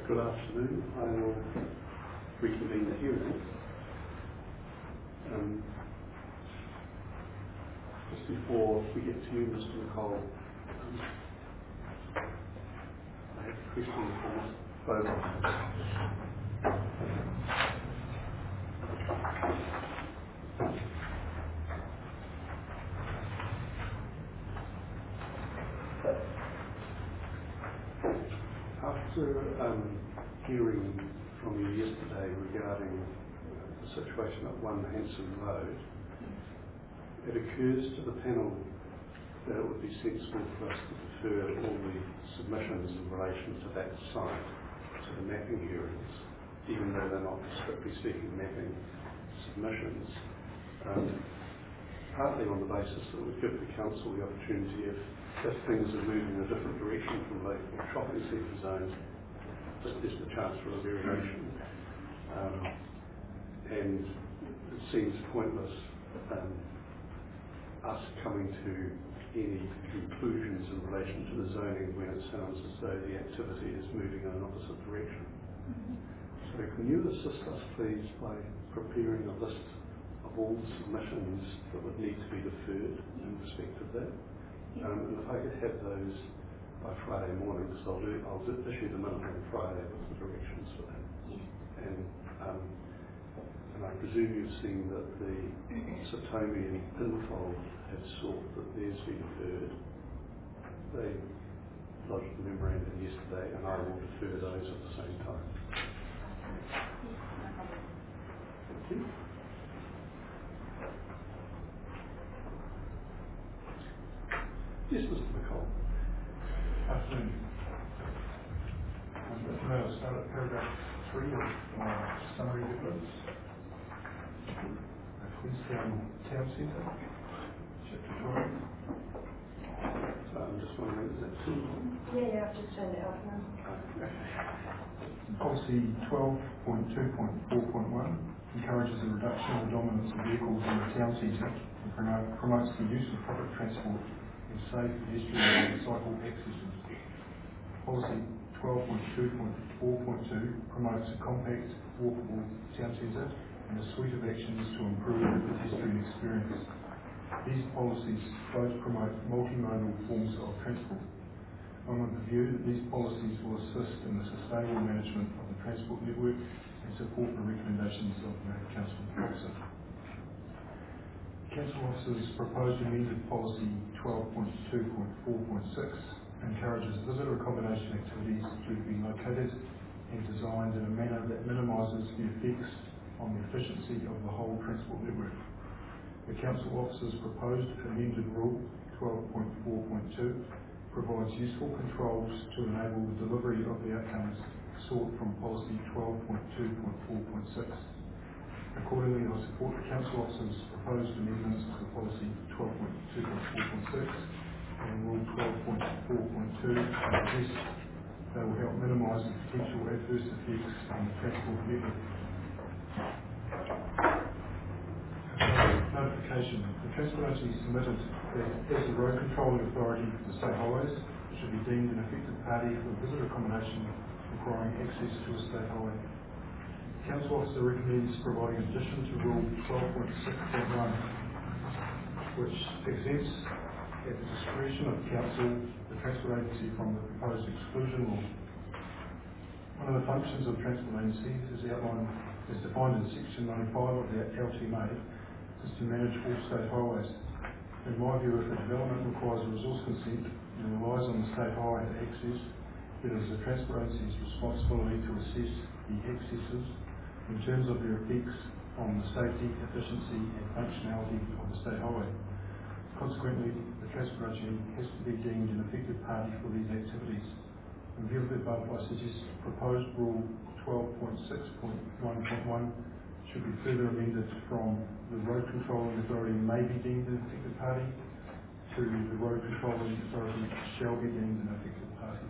Good afternoon. I will reconvene the hearing. Just before we get to you, Mr. Nicole, I have a question for both of us. After hearing from you yesterday regarding the situation at 1 Hanson Road, it occurs to the panel that it would be sensible for us to defer all the submissions in relation to that site to the mapping hearings, even though they're not strictly speaking mapping submissions, partly on the basis that it would give the council the opportunity, if things are moving in a different direction from local shopping centre zones, that there's the chance for a variation. And it seems pointless us coming to any conclusions in relation to the zoning when it sounds as though the activity is moving in an opposite direction. So can you assist us please by preparing a list of all the submissions that would need to be deferred in respect of that? And if I could have those by Friday morning, because I'll issue them in on Friday with the directions for that. And I presume you've seen that the Satomi and Pinfold have sought that theirs be deferred. They lodged the memorandum yesterday, and I will defer those at the same time. Thank you. Yes, Mr. Nicole. Afternoon. I'll start at paragraph 3 of my summary of evidence. Queenstown Town Centre, chapter 12. I'm just wondering, is that too long? Yeah, I've just turned it off now. Policy 12.2.4.1 encourages a reduction of the dominance of vehicles in the town centre and promotes the use of public transport and safe pedestrian and cycle accesses. Policy 12.2.4.2 promotes a compact, walkable town centre and a suite of actions to improve the pedestrian experience. These policies both promote multimodal forms of transport. I'm of the view that these policies will assist in the sustainable management of the transport network and support the recommendations of the Council Officer. Council Officer's proposed amended policy 12.2.4.6 encourages visitor accommodation activities to be located and designed in a manner that minimises the effects on the efficiency of the whole transport network. The Council Officer's proposed amended rule 12.4.2 provides useful controls to enable the delivery of the outcomes sought from policy 12.2.4.6. Accordingly, I support the Council Officer's proposed amendments to policy 12.2.4.6 and rule 12.4.2 and suggest they will help minimise the potential adverse effects on the transport network. Notification. The Transport Agency submitted that as the road controlling authority for the state highways, it should be deemed an effective party for visitor accommodation requiring access to a state highway. The Council Officer recommends providing addition to Rule 12.6.1, which exempts at the discretion of Council the Transport Agency from the proposed exclusion rule. One of the functions of the Transport Agency is defined in Section 95 of the LTMA is to manage all state highways. In my view, if a development requires a resource consent and relies on the state highway to access, it is the Transport Agency's responsibility to assess the accesses in terms of their effects on the safety, efficiency and functionality of the state highway. Consequently, the Transport Agency has to be deemed an effective party for these activities. In view of the above, I suggest proposed Rule 12.6.1.1 should be further amended from the road controlling authority may be deemed an effective party to the road controlling authority shall be deemed an effective party.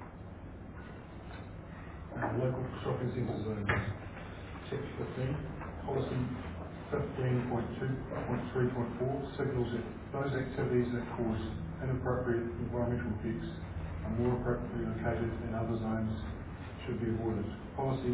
Local shopping centre zones. Chapter 15, Policy 15.2.3.4 signals that those activities that cause inappropriate environmental effects are more appropriately located in other zones should be avoided. Policy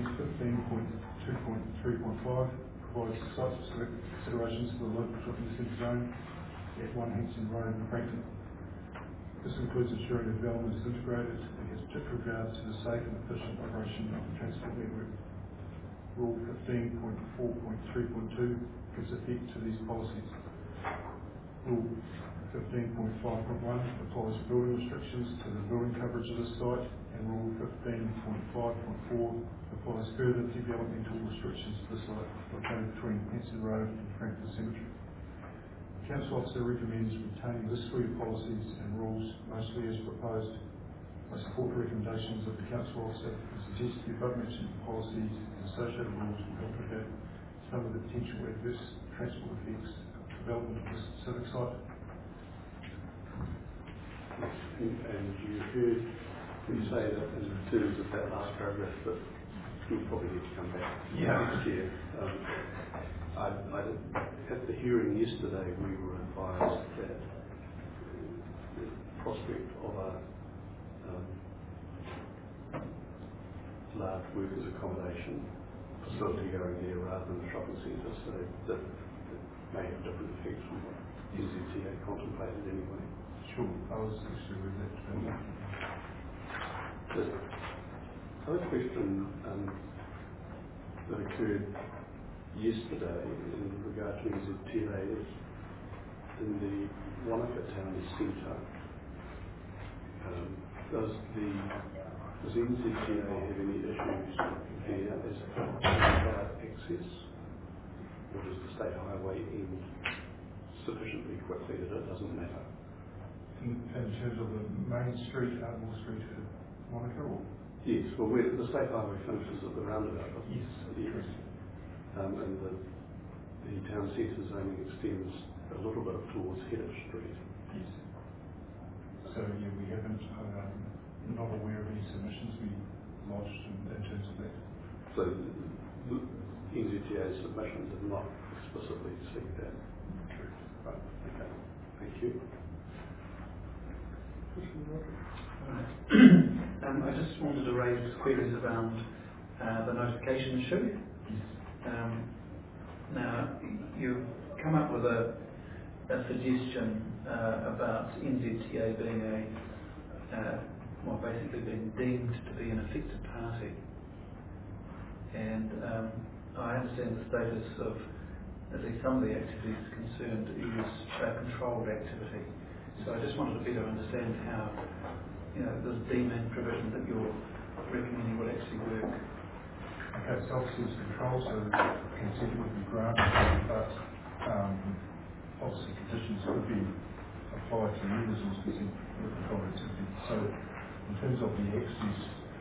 15.2.3.5 provides site-specific considerations for the local shopping centre zone at 1 Henson Road in Frankton. This includes ensuring the development is integrated and has particular regard to the safe and efficient operation of the transport network. Rule 15.4.3.2 gives effect to these policies. Rule 15.5.1 applies building restrictions to the building coverage of the site, and Rule 15.5.4 applies further developmental restrictions to the site located between Henson Road and Frankfurt Cemetery. The Council Officer recommends retaining this suite of policies and rules mostly as proposed. I support the recommendations of the Council Officer and suggest the above-mentioned policies and associated rules will help mitigate some of the potential adverse transport effects of development of this specific site. And you heard me say that in terms of that last paragraph that we probably need to come back next year. At the hearing yesterday, we were advised that the prospect of a large workers' accommodation facility going there rather than a shopping centre, so that it may have different effects from what NZTA contemplated anyway. Sure, I was actually with that. The other question that occurred yesterday in regard to NZTA is in the Wanaka Town Centre. Does NZTA have any issues there as about access, or does the state highway end sufficiently quickly that it doesn't matter? In terms of the main street, Ardmore Street at Wanaka, or? Yes, well, where the state highway finishes at the roundabout. Yes, yes. And the town centre zoning extends a little bit towards Headish Street. Yes. So yeah, we haven't, not aware of any submissions we lodged in terms of that. So the NZTA submission did not explicitly seek that. Correct. Right, okay, thank you. Right. I just wanted to raise queries around the notification issue. Now, you've come up with a suggestion about NZTA being basically being deemed to be an affected party. And I understand the status of at least some of the activities concerned is a controlled activity. So I just wanted to better understand how, this deeming provision that you're recommending would actually work. Okay, so obviously it's control, so consent would be granted, but obviously conditions could be applied to users as consent for controlled activity. So in terms of the access,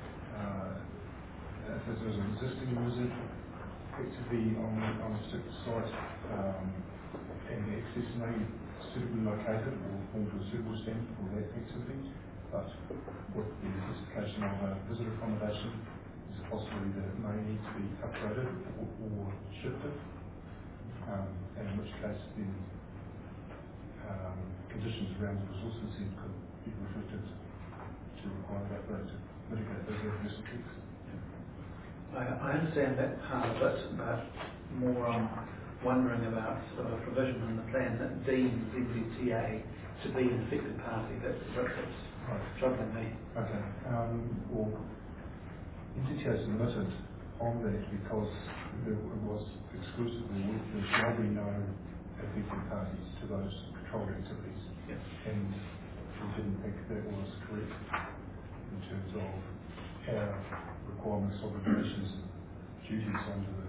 if there's an existing user activity on a particular site, and the access may be suitably located or form to a suitable standard for that activity, but with the justification of a visitor accommodation, there's a possibility that it may need to be upgraded or shifted, and in which case then conditions around the resource consent could be reflected to require that road to mitigate those adverse effects. I understand that part of it, but more wondering about sort of a provision in the plan that deems NZTA to be an affected party. That's troubling me. Okay. Well, NZTA is limited on that because it was exclusively there shall be no affected parties to those controlled activities. Yep. And we didn't think that was correct in terms of our requirements, obligations, and duties under the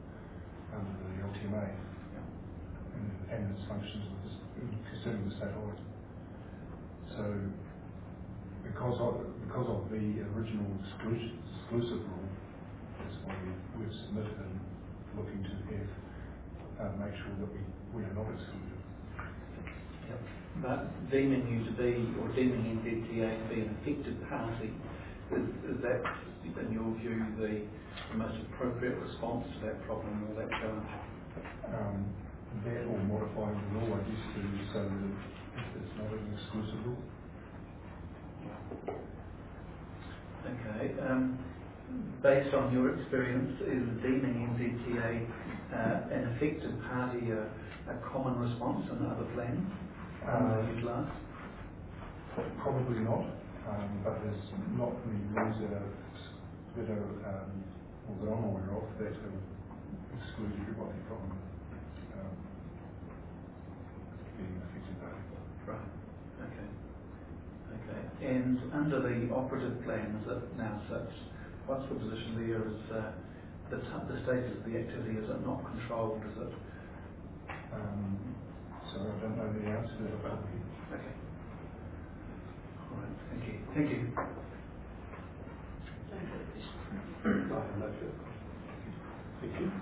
LTMA, and its functions concerning the state highway. So because of the original exclusive rule, that's why we've submitted and looking to have make sure that we are not excluded. Yep. But deeming you to be, or deeming NZTA to be an affected party, is that, in your view, the most appropriate response to that problem or that challenge? That or modifying the law, I guess, to so that it's not an exclusive rule. Okay. based on your experience, is deeming NZTA an affected party a common response in other plans utilised? Probably not, but there's not many rules that are or that I'm aware of that exclude everybody from being an affected party. Right. Okay. Okay. And under the operative plan, as it now sits, what's the position there? Is the status of the activity, is it not controlled? Is it? So I don't know the answer to that. Okay. All right. Thank you. Thank you. I have no further questions. Thank you.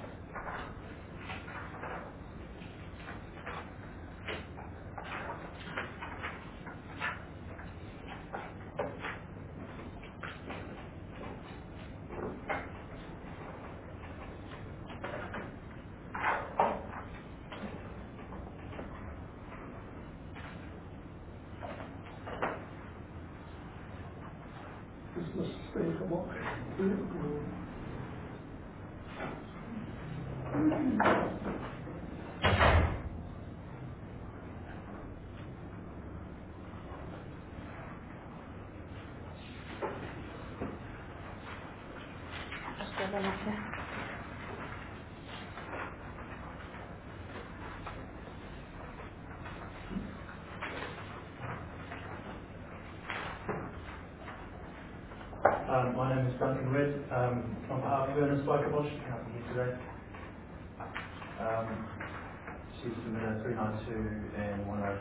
Business stay for what? Just go back there. My name is Duncan Red. On behalf of Ernest Bokabosh, who can't be here today. She's submitted 392 and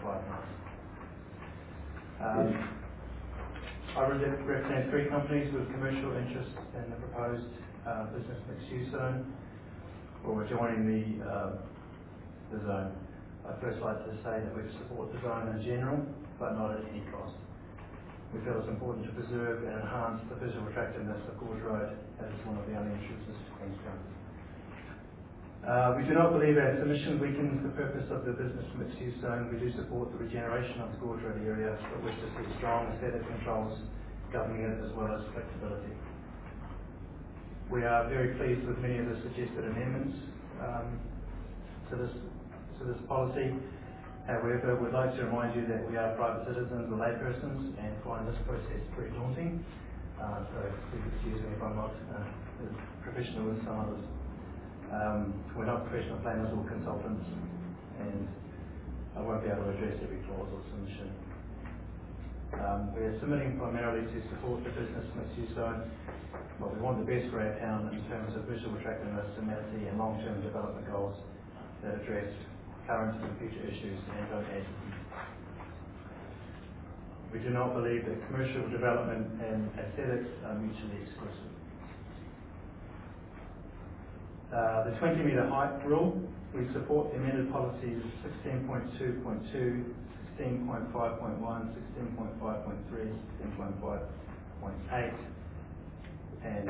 1059. I represent three companies with commercial interest in the proposed business mixed-use zone, or we're joining the zone. I'd first like to say that we support the zone in general, but not at any cost. We feel it's important to preserve and enhance the visual attractiveness of Gorge Road as one of the only entrances to Queenstown. We do not believe our submission weakens the purpose of the business mixed-use zone. We do support the regeneration of the Gorge Road area, but wish to see strong aesthetic controls governing it as well as flexibility. We are very pleased with many of the suggested amendments to this policy. However, we'd like to remind you that we are private citizens or laypersons and find this process very daunting. So please excuse me if I'm not as professional as some others. We're not professional planners or consultants, and I won't be able to address every clause or submission. We're submitting primarily to support the business mixed-use zone, but we want the best for our town in terms of visual attractiveness, amenity and long-term development goals that address current and future issues and don't add to them. We do not believe that commercial development and aesthetics are mutually exclusive. The 20-metre height rule, we support the amended policies 16.2.2, 16.5.1, 16.5.3, 16.5.8 and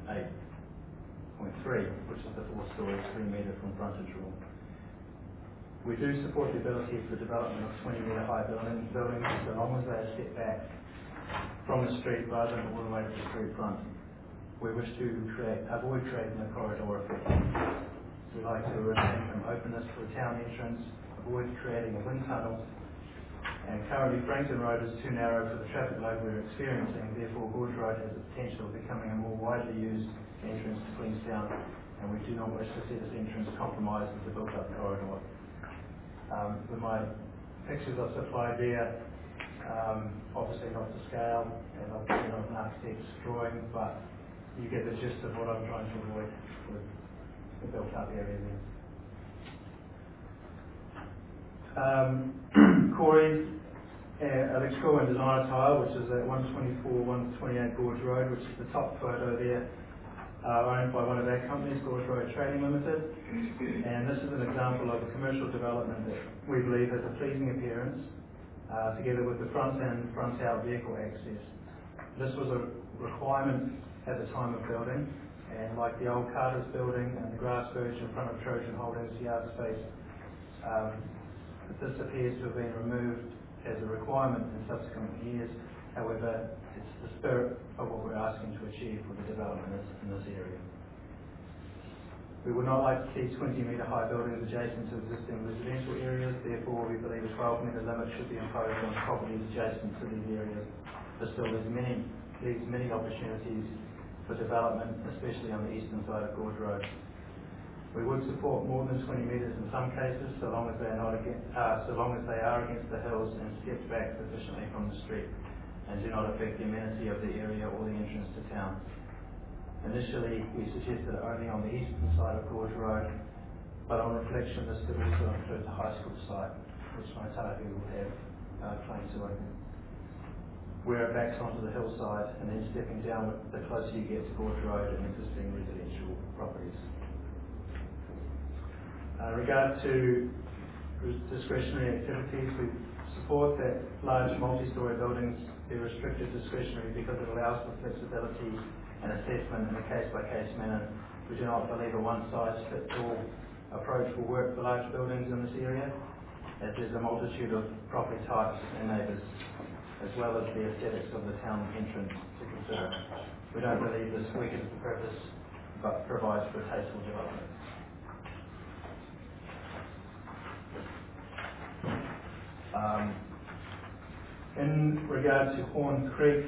0.8.3, which is the 4-storey 3-metre from frontage rule. We do support the ability for the development of 20-metre high buildings so long as they are set back from the street rather than all the way to the street front. We wish to avoid creating a corridor effect. We like to retain some openness for a town entrance, avoid creating a wind tunnel, and currently Frankton Road is too narrow for the traffic load we're experiencing, therefore Gorge Road has the potential of becoming a more widely used entrance to Queenstown, and we do not wish to see this entrance compromised with the built-up corridor. With my pictures I've supplied there, obviously not to scale, and I've been on an architect's drawing, but you get the gist of what I'm trying to avoid with the built-up area there. Corey's electrical and design tile, which is at 124-128 Gorge Road, which is the top photo there, owned by one of our companies, Gorge Road Trading Limited, and this is an example of a commercial development that we believe has a pleasing appearance, together with the front and front-out vehicle access. This was a requirement at the time of building, and like the old Carter's building and the grass verge in front of Trojan Holdings yard space, this appears to have been removed as a requirement in subsequent years, However, it's the spirit of what we're asking to achieve with the development in this area. We would not like to see 20-metre high buildings adjacent to existing residential areas. Therefore, we believe a 12-metre limit should be imposed on properties adjacent to these areas. There still leaves many opportunities for development, especially on the eastern side of Gorge Road. We would support more than 20 metres in some cases, so long as they are against the hills and stepped back sufficiently from the street, and do not affect the amenity of the area or the entrance to town. Initially, we suggested only on the eastern side of Gorge Road, but on reflection, this could also include the high school site, which Maitahi will have claimed to open. Where it backs onto the hillside and then stepping down the closer you get to Gorge Road and existing residential properties. Regard to discretionary activities, we support that large multi-storey buildings be restricted discretionary because it allows for flexibility and assessment in a case-by-case manner. We do not believe a one-size-fits-all approach will work for large buildings in this area, as there's a multitude of property types and neighbours, as well as the aesthetics of the town entrance to consider. We don't believe this weakens the purpose, but provides for tasteful development. In regard to Horn Creek,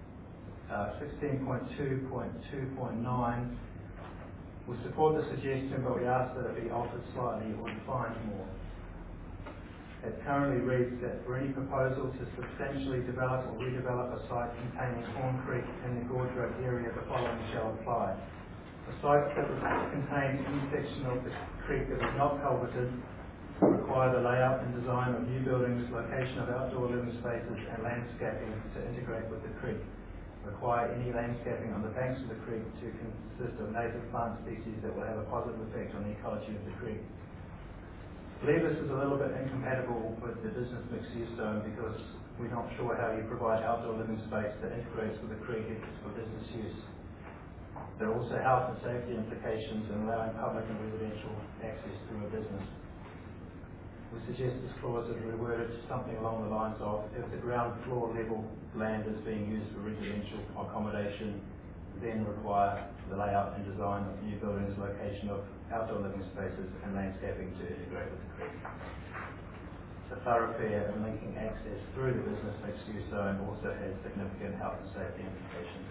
16.2.2.9, we support the suggestion, but we ask that it be altered slightly or defined more. It currently reads that for any proposal to substantially develop or redevelop a site containing Horn Creek in the Gorge Road area, the following shall apply. A site that contains any section of the creek that is not culverted require the layout and design of new buildings, location of outdoor living spaces and landscaping to integrate with the creek. Require any landscaping on the banks of the creek to consist of native plant species that will have a positive effect on the ecology of the creek. I believe this is a little bit incompatible with the business mixed use zone because we're not sure how you provide outdoor living space that integrates with the creek if it's for business use. There are also health and safety implications in allowing public and residential access through a business. We suggest this clause is reworded to something along the lines of, if the ground floor level land is being used for residential accommodation, then require the layout and design of new buildings, location of outdoor living spaces and landscaping to integrate with the creek. The thoroughfare and linking access through the business mixed use zone also has significant health and safety implications.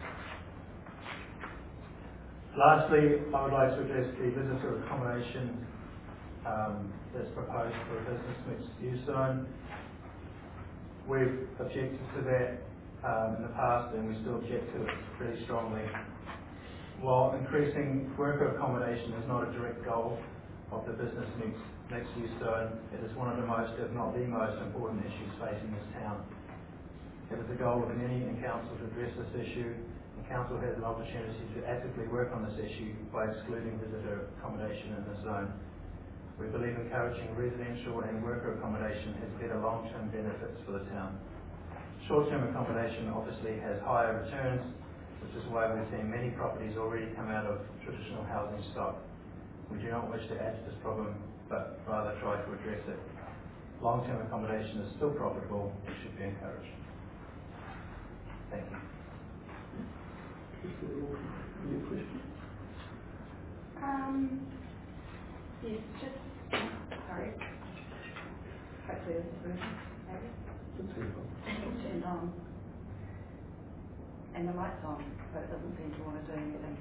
Lastly, I would like to address the visitor accommodation that's proposed for a business mixed use zone. We've objected to that in the past, and we still object to it pretty strongly. While increasing worker accommodation is not a direct goal of the business mixed use zone, it is one of the most, if not the most important issues facing this town. It is the goal of many in council to address this issue, and council has an opportunity to actively work on this issue by excluding visitor accommodation in this zone. We believe encouraging residential and worker accommodation has better long-term benefits for the town. Short-term accommodation obviously has higher returns, which is why we've seen many properties already come out of traditional housing stock. We do not wish to add to this problem, but rather try to address it. Long-term accommodation is still profitable and should be encouraged. Thank you. Any questions? Yes, just, sorry. Hopefully this is working, maybe. It's Turned on. And the light's on, but it doesn't seem to want to do anything.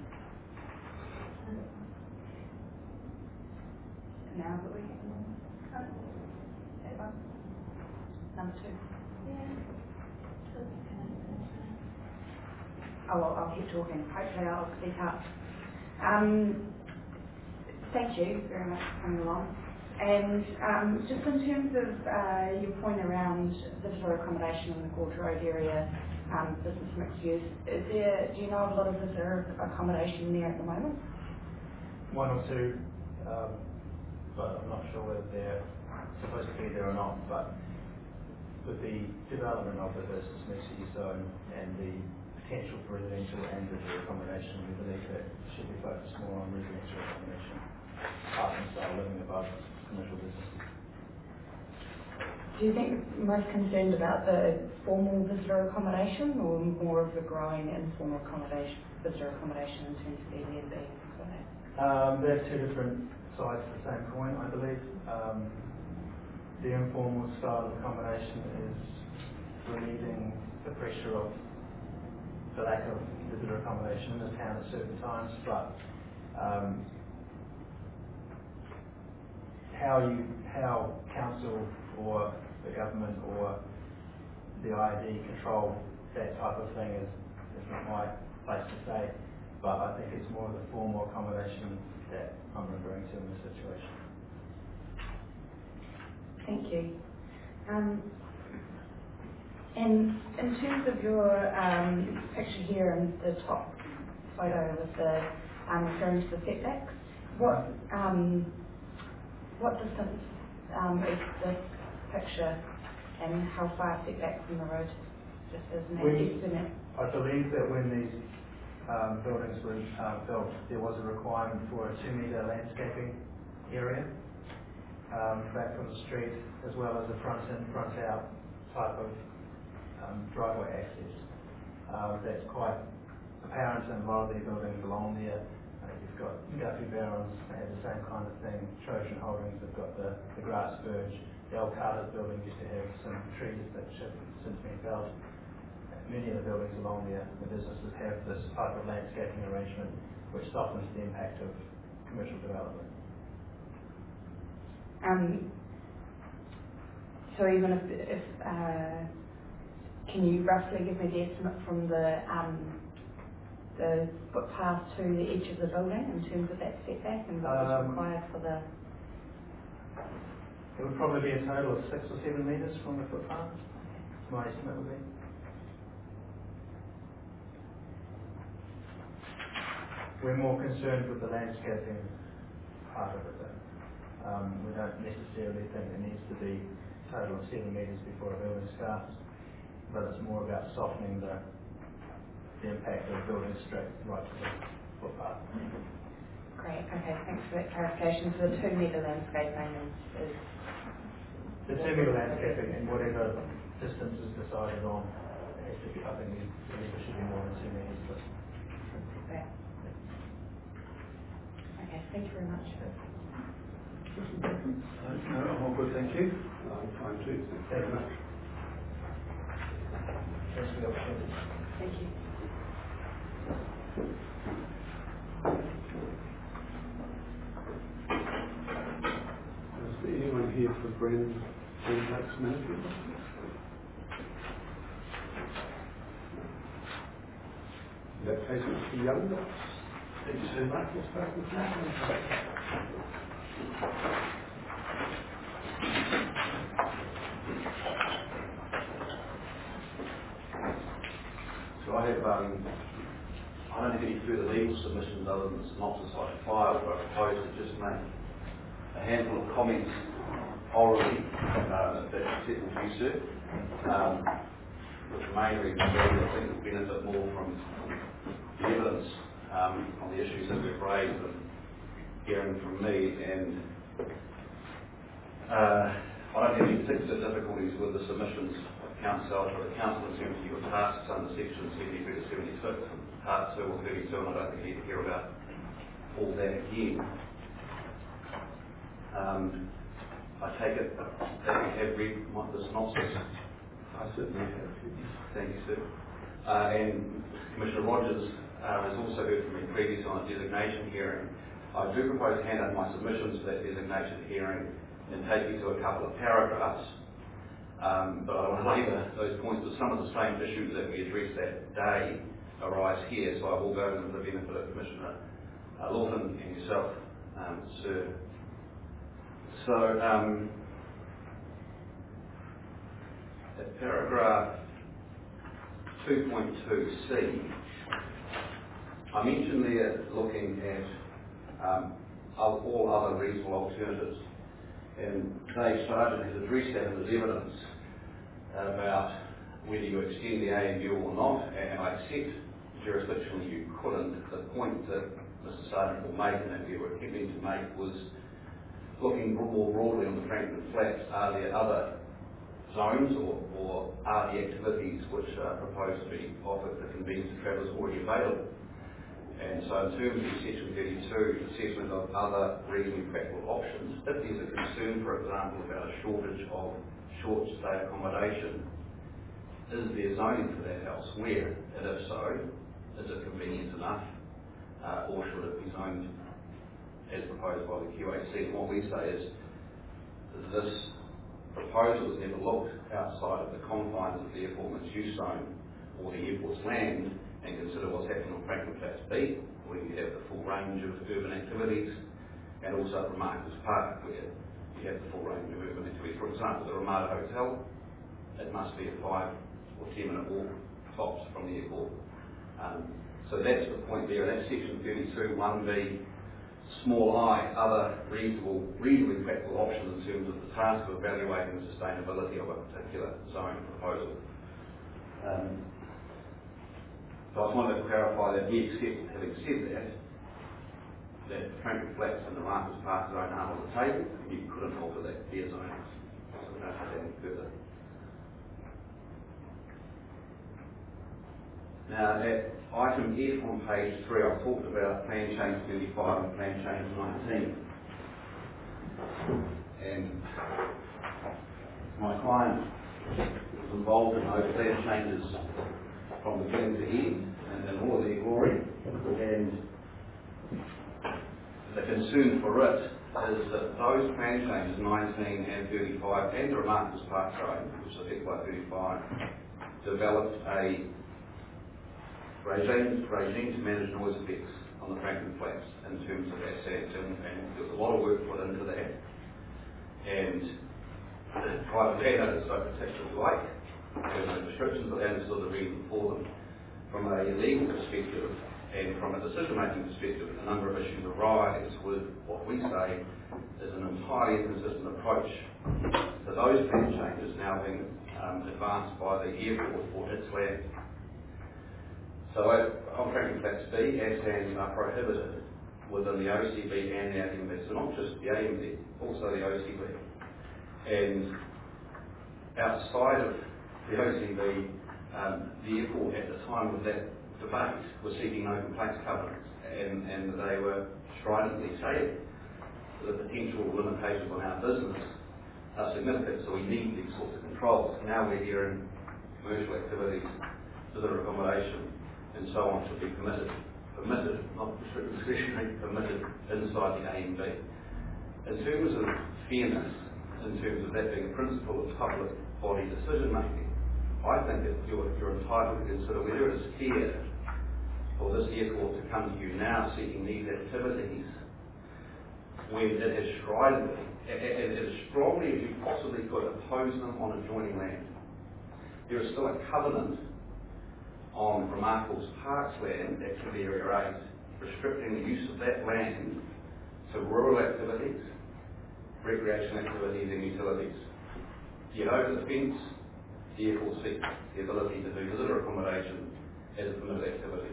Now is it working? That one? Number 2. Oh, well, I'll keep talking. Hopefully I'll speak up. Thank you very much for coming along. And just in terms of your point around visitor accommodation in the Gorge Road area, business mixed use, do you know of a lot of visitor accommodation there at the moment? One or two, but I'm not sure whether they're supposed to be there or not. But with the development of the business mixed use zone and the potential for residential and visitor accommodation, we believe that it should be focused more on residential accommodation, apartment style living above commercial business. Do you think most concerned about the formal visitor accommodation or more of the growing informal visitor accommodation in terms of Airbnb? They're two different sides of the same coin, I believe. The informal style of accommodation is relieving the pressure of the lack of visitor accommodation in the town at certain times, but how council or the government or the ID control that type of thing is not my place to say, but I think it's more of the formal accommodation that I'm referring to in this situation. Thank you. And in terms of your picture here in the top photo with the referring to the setbacks, what distance is this picture and how far setback from the road? Just as an estimate. I believe that when these buildings were built, there was a requirement for a 2-metre landscaping area back from the street, as well as a front-in, front-out type of driveway access. That's quite apparent in a lot of the buildings along there. You've got Guppy Barons, they have the same kind of thing. Trojan Holdings, they've got the grass verge. The old Carter's building used to have some trees that have since been felled. Many of the buildings along there, the businesses have this type of landscaping arrangement which softens the impact of commercial development. So even if can you roughly give me the estimate from the footpath to the edge of the building in terms of that setback and what is required for the? It would probably be a total of 6 or 7 metres from the footpath. My estimate would be. We're more concerned with the landscaping part of it though. We don't necessarily think it needs to be a total of 7 metres before a building starts, but it's more about softening the impact of building straight right to the footpath. Great, okay, thanks for that clarification. So the 2-metre landscaping is the 2-metre landscaping and whatever distance is decided on has to be, I think it should be more than 2 metres. But okay, thank you very much. No, I'm all good, thank you. I'm fine too. Thank you very much. Thanks for the opportunity. Thank you. Is there anyone here for Bren Blake's management? In that case, Mr. Young, thank you so much. We'll start with you. So I don't have any further legal submissions other than the synopsis I filed, but I propose to just make a handful of comments orally, if that's acceptable to you, sir. Which main reason being I think we'll benefit more from the evidence on the issues that we've raised and hearing from me, and I don't have any particular difficulties with the submissions of council, but the council in terms of your tasks under section 73 to 76 and part 2 or 32, and I don't think you need to hear about all that again. I take it that you have read the synopsis. I certainly have. Thank you, sir. And Commissioner Rogers has also heard from me previously on a designation hearing. I do propose to hand out my submissions for that designation hearing and take you to a couple of paragraphs. But I want to labour those points, but some of the same issues that we addressed that day arise here, so I will go to the benefit of Commissioner Lawton and yourself, sir. So, at paragraph 2.2c, I mentioned there looking at all other reasonable alternatives, and Dave Sargent has addressed that in his evidence about whether you extend the ANU or not, and I accept jurisdictionally you couldn't. The point that Mr. Sargent will make and that we were attempting to make was looking more broadly on the Franklin Flats, are there other zones, or are the activities which are proposed to be offered for convenience of travellers already available? And so in terms of Section 32, assessment of other reasonably practical options, if there's a concern, for example, about a shortage of short stay accommodation, is there zoning for that elsewhere? And if so, is it convenient enough, or should it be zoned as proposed by the QAC? And what we say is this proposal has never looked outside of the confines of the airport mixed-use zone or the airport's land and consider what's happening on Franklin Flats B, where you have the full range of urban activities, and also at Remarkers Park, where you have the full range of urban activities. For example, the Ramada Hotel, it must be a 5 or 10 minute walk tops from the airport. So that's the point there. That's Section 32, 1B, small I, other reasonably practical options in terms of the task of evaluating the sustainability of a particular zone proposal. So I just wanted to clarify that we accept, having said that Franklin Flats and the Marcus Park zone are on the table. You couldn't alter that, their zoning. So we don't have to any further. Now, at item F on page 3, I've talked about plan change 35 and plan change 19. And my client was involved in those plan changes from beginning to end, and in all of their glory. And the concern for it is that those plan changes, 19 and 35, and the Remarkers Park zone, which is affected by 35, developed a regime to manage noise effects on the Franklin Flats in terms of assets, and there was a lot of work put into that. And private landowners don't particularly like there's no restrictions, but they understood the reason for them. From a legal perspective and from a decision-making perspective, a number of issues arise with what we say is an entirely inconsistent approach to those plan changes now being advanced by the airport for its land. So on Franklin Flats B, ASANs are prohibited within the OCB and the AMB, so not just the AMB, also the OCB. And outside of the OCB, the airport at the time of that debate was seeking no complaints covenants, and they were stridently saying the potential limitations on our business are significant, so we need these sorts of controls. Now we're hearing commercial activities, visitor accommodation, and so on should be permitted, not restricted, discretionary, permitted inside the AMB. In terms of fairness, in terms of that being a principle of public body decision making, I think that you're entitled to consider whether it is fair for this airport to come to you now seeking these activities when it has stridently, as strongly as you possibly could, oppose them on adjoining land. There is still a covenant on Remarkers Park's land, Activity Area 8, restricting the use of that land to rural activities, recreation activities and utilities. Get over the fence, the airport seeks the ability to do visitor accommodation as a permitted activity.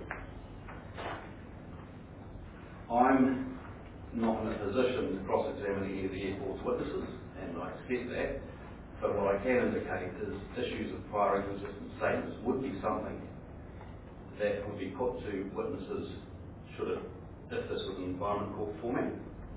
I'm not in a position to cross-examine any of the airport's witnesses, and I accept that, but what I can indicate is issues of prior inconsistent statements would be something that would be put to witnesses if this was an environment court format.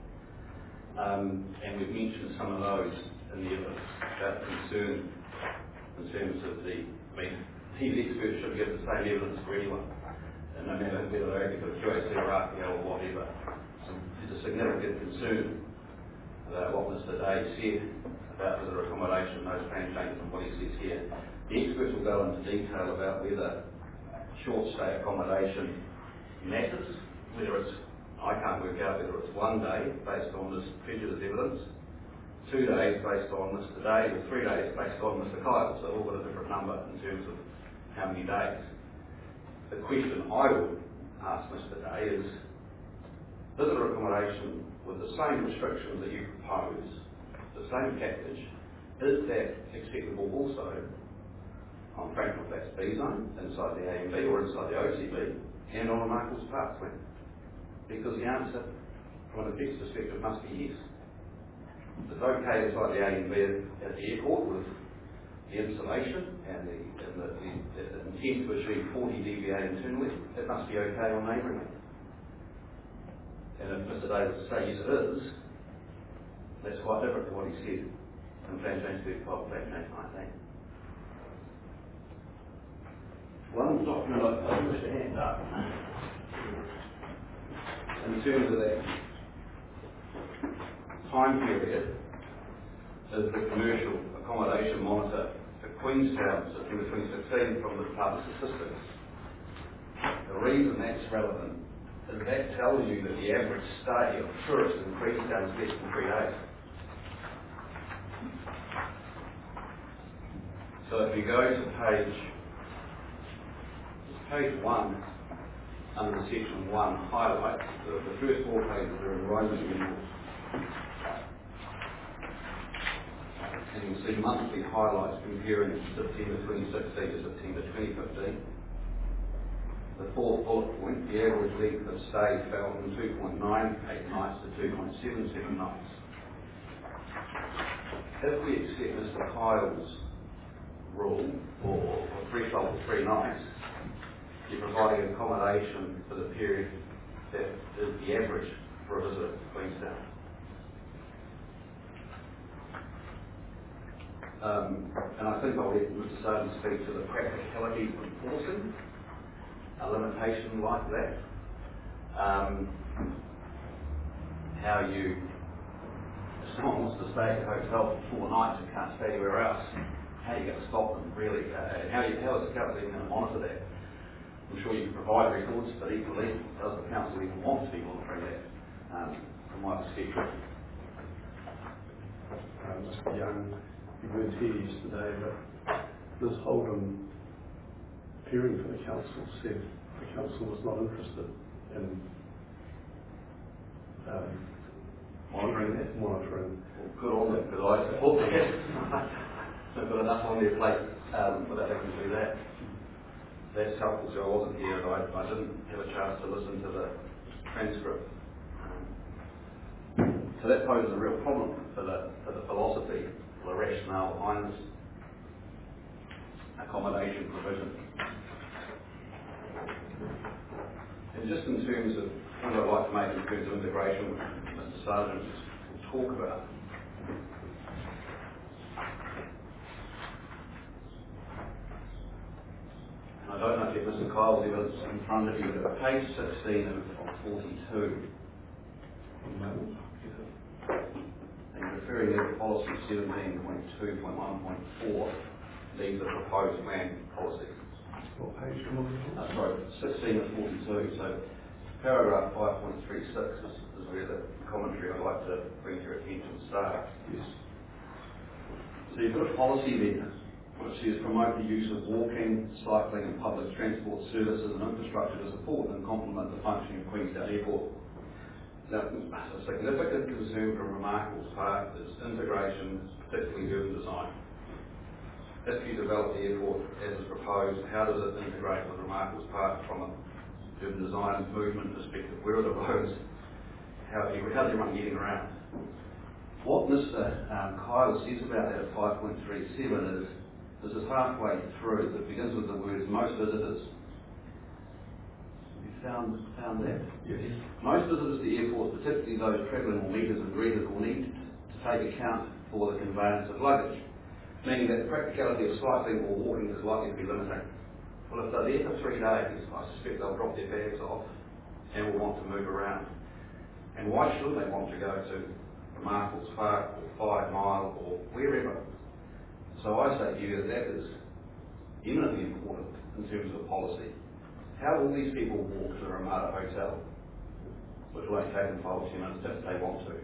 And we've mentioned some of those in the evidence about concern in terms of these experts should give the same evidence for anyone, and no matter whether they're active at QAC or RPL or whatever. So there's a significant concern about what Mr. Day said about visitor accommodation, those plan changes and what he says here. The experts will go into detail about whether short stay accommodation matters, whether it's, I can't work out whether it's 1 day based on this prejudice evidence, 2 days based on Mr. Day, or 3 days based on Mr. Kyle, so all got a different number in terms of how many days. The question I would ask Mr. Day is, visitor accommodation with the same restrictions that you propose, the same package, is that acceptable also on Franklin Flats B zone, inside the AMB or inside the OCB, and on a Remarkers Park land? Because the answer, from an effects perspective, must be yes. It's okay inside the AMB at the airport with the insulation and the intent to achieve 40 dBA internally, it must be okay on neighbouring. And if Mr. Davis would say yes it is, that's quite different to what he said in Plan Change 35, Plan Change 19. One document I wish to hand up in terms of that time period is the commercial accommodation monitor for Queenstown, September 2016, from the Department of Statistics. The reason that's relevant is that tells you that the average stay of tourists in Queenstown is less than 3 days. So if you go to page 1, under the section 1, highlights, the first 4 pages are in Roman numerals. And you'll see monthly highlights comparing September 2016 to September 2015. The fourth bullet point, the average length of stay fell from 2.98 nights to 2.77 nights. If we accept Mr. Kyle's rule for threshold of 3 nights, you're providing accommodation for the period that is the average for a visit to Queenstown. And I think I'll let Mr. Sargent speak to the practicality of enforcing a limitation like that. How you, if someone wants to stay at a hotel for 4 nights and can't stay anywhere else, how are you going to stop them, really? How is the council even going to monitor that? I'm sure you can provide records, but equally, does the council even want to be monitoring that, from my perspective? Mr. Young, you weren't here yesterday, but Ms. Holden, appearing for the council, said the council was not interested in Monitoring that? Monitoring. Well, good on them, because I support that. They've got enough on their plate without having to do that. That's helpful, so I wasn't here, and I didn't have a chance to listen to the transcript. So that poses a real problem for the philosophy, for the rationale behind this accommodation provision. And just in terms of what I'd like to make in terms of integration, which Mr. Sargent will talk about. And I don't know if Mr. Kyle's evidence in front of you, but page 16 of 42. And referring there to policy 17.2.1.4, these are proposed land policies. What page are you looking at? Sorry, 16 of 42. So paragraph 5.36 is where the commentary I'd like to bring to your attention starts. Yes. So you've got a policy there which says promote the use of walking, cycling and public transport services and infrastructure to support and complement the functioning of Queenstown Airport. Now, a significant concern from Remarkable's part is integration, particularly urban design. If you develop the airport as is proposed, how does it integrate with Remarkable's part from an urban design movement perspective? Where are the roads? How's everyone getting around? What Mr. Kyle says about that at 5.37 is, this is halfway through. It begins with the words, most visitors. Have you found that? Yes. Most visitors to airports, particularly those travelling on meters and greeters, will need to take account for the conveyance of luggage, meaning that the practicality of cycling or walking is likely to be limiting. Well, if they're there for 3 days, I suspect they'll drop their bags off and will want to move around. And why should they want to go to Remarkable's Park or 5 Mile or wherever? So I say to you that that is eminently important in terms of policy. How will these people walk to the Ramada Hotel, which will only take them 5 or 10 minutes if they want to?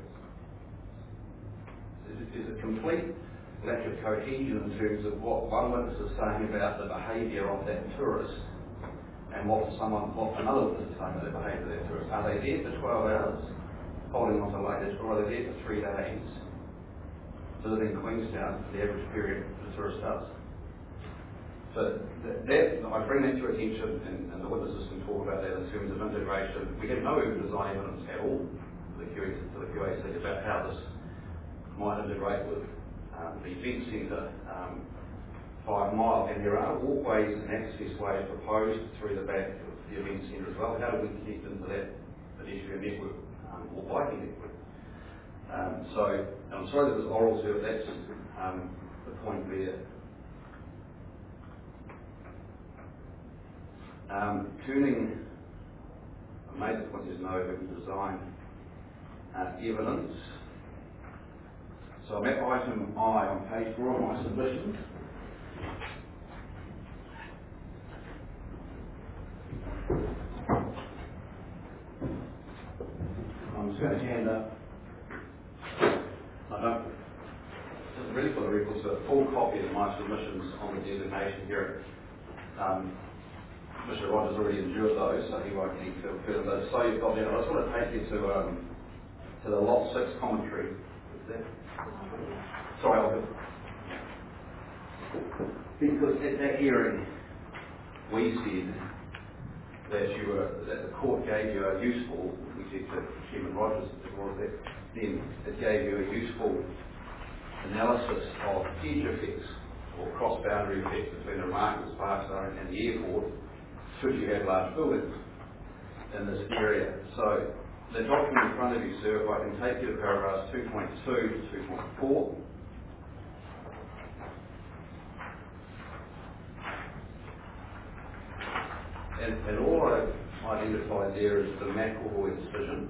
There's a complete lack of cohesion in terms of what one witness is saying about the behaviour of that tourist and what another witness is saying about the behaviour of that tourist. Are they there for 12 hours holding on to luggage, or are they there for 3 days visiting Queenstown for the average period the tourist does? So I bring that to your attention, and the witnesses can talk about that in terms of integration. We have no urban design evidence at all to the QAC about how this might integrate with the event centre 5 Mile, and there are walkways and access ways proposed through the back of the event centre as well. How do we connect into that pedestrian network or biking network? So I'm sorry that there's orals here, but that's the point there. Turning, I made the point there's no written design evidence. So I'm at item I on page 4 of my submission. I'm just going to hand up. I don't, just really for the record, so a full copy of my submissions on the designation here. Mr. Rogers already endured those, so he won't need to further those. So you've got that. I just want to take you to the Lot 6 commentary. Is that? Sorry, I'll go. Because at that hearing, we said that the court gave you a useful, we said to Chairman Rogers as well as that, then it gave you a useful analysis of edge effects or cross-boundary effects between the Remarkables Park Zone and the airport, should you have large buildings in this area. So the document in front of you, sir, if I can take you to paragraphs 2.2 to 2.4. And all I've identified there is the McElroy decision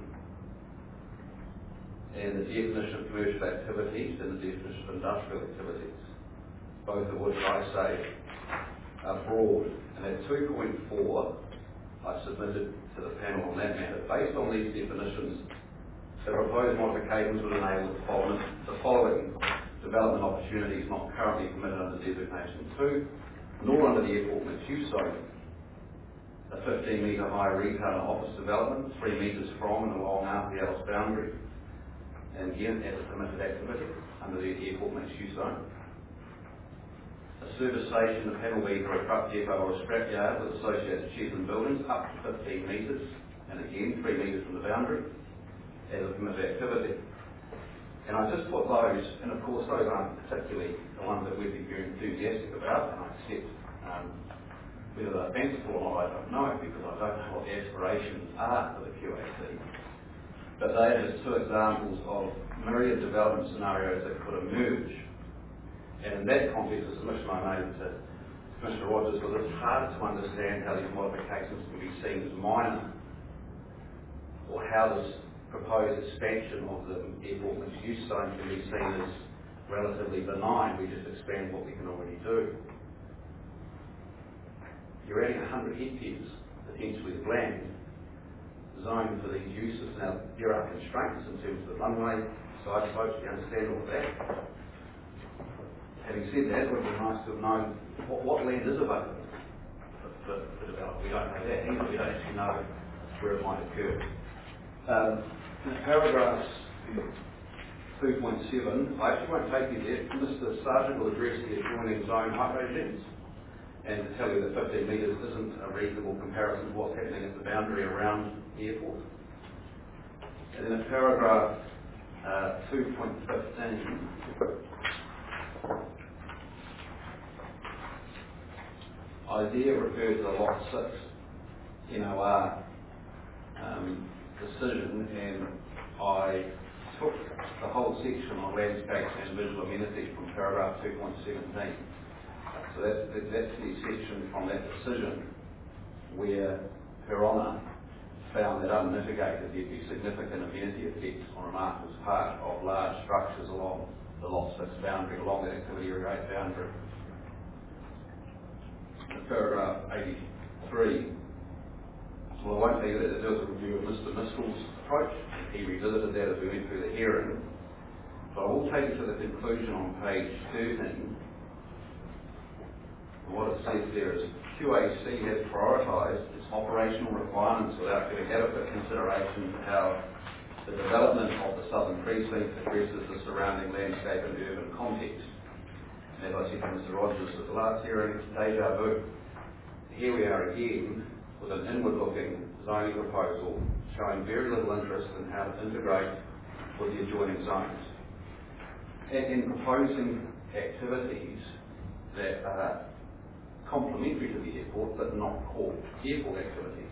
and the definition of commercial activities and the definition of industrial activities, both of which I say are broad. And at 2.4, I submitted to the panel on that matter. Based on these definitions, the proposed modifications would enable the following development opportunities not currently permitted under designation 2, nor under the airport mixed-use zone. A 15-metre high retail and office development, 3 metres from and along the Alice boundary, and again as a permitted activity under the airport mixed-use zone. A service station, a panel beater, a truck depot or a scrapyard with associated sheds and buildings up to 15 metres, and again 3 metres from the boundary as a permitted activity. And I just put those, and of course those aren't particularly the ones that we'd be very enthusiastic about, and I accept whether they're fanciful or not, I don't know, because I don't know what the aspirations are for the QAC. But they are just 2 examples of myriad development scenarios that could emerge. And in that context, the submission I made to Commissioner Rogers was it's hard to understand how these modifications can be seen as minor, or how this proposed expansion of the airport mixed-use zone can be seen as relatively benign. We just expand what we can already do. You're adding 100 hectares, potentially, of land zoned for these uses. Now, there are constraints in terms of the runway, side slopes, you understand all of that. Having said that, it would be nice to have known what land is available for development. We don't know that either. We don't actually know where it might occur. In paragraphs 2.7, I actually won't take you there. Mr. Sargent will address the adjoining zone height regimes and to tell you that 15 metres isn't a reasonable comparison to what's happening at the boundary around the airport. And then in paragraph 2.15, I there referred to the Lot 6 NOR decision, and I took the whole section on landscapes and visual amenities from paragraph 2.17. So that's the section from that decision where Her Honour found that unmitigated there'd be significant amenity effects on Remarkables Park of large structures along the Lot 6 boundary, along the Activity Area 8 boundary. In paragraph 83, well, I won't tell you that there was a review of Mr. Miskell's approach. He revisited that as we went through the hearing. But I will take you to the conclusion on page 13. What it says there is QAC has prioritised its operational requirements without giving adequate consideration to how the development of the southern precinct addresses the surrounding landscape and urban context. And as I said to Mr. Rogers at the last hearing, it's deja vu. Here we are again with an inward-looking zoning proposal showing very little interest in how to integrate with the adjoining zones. In proposing activities that are complementary to the airport but not core airport activities.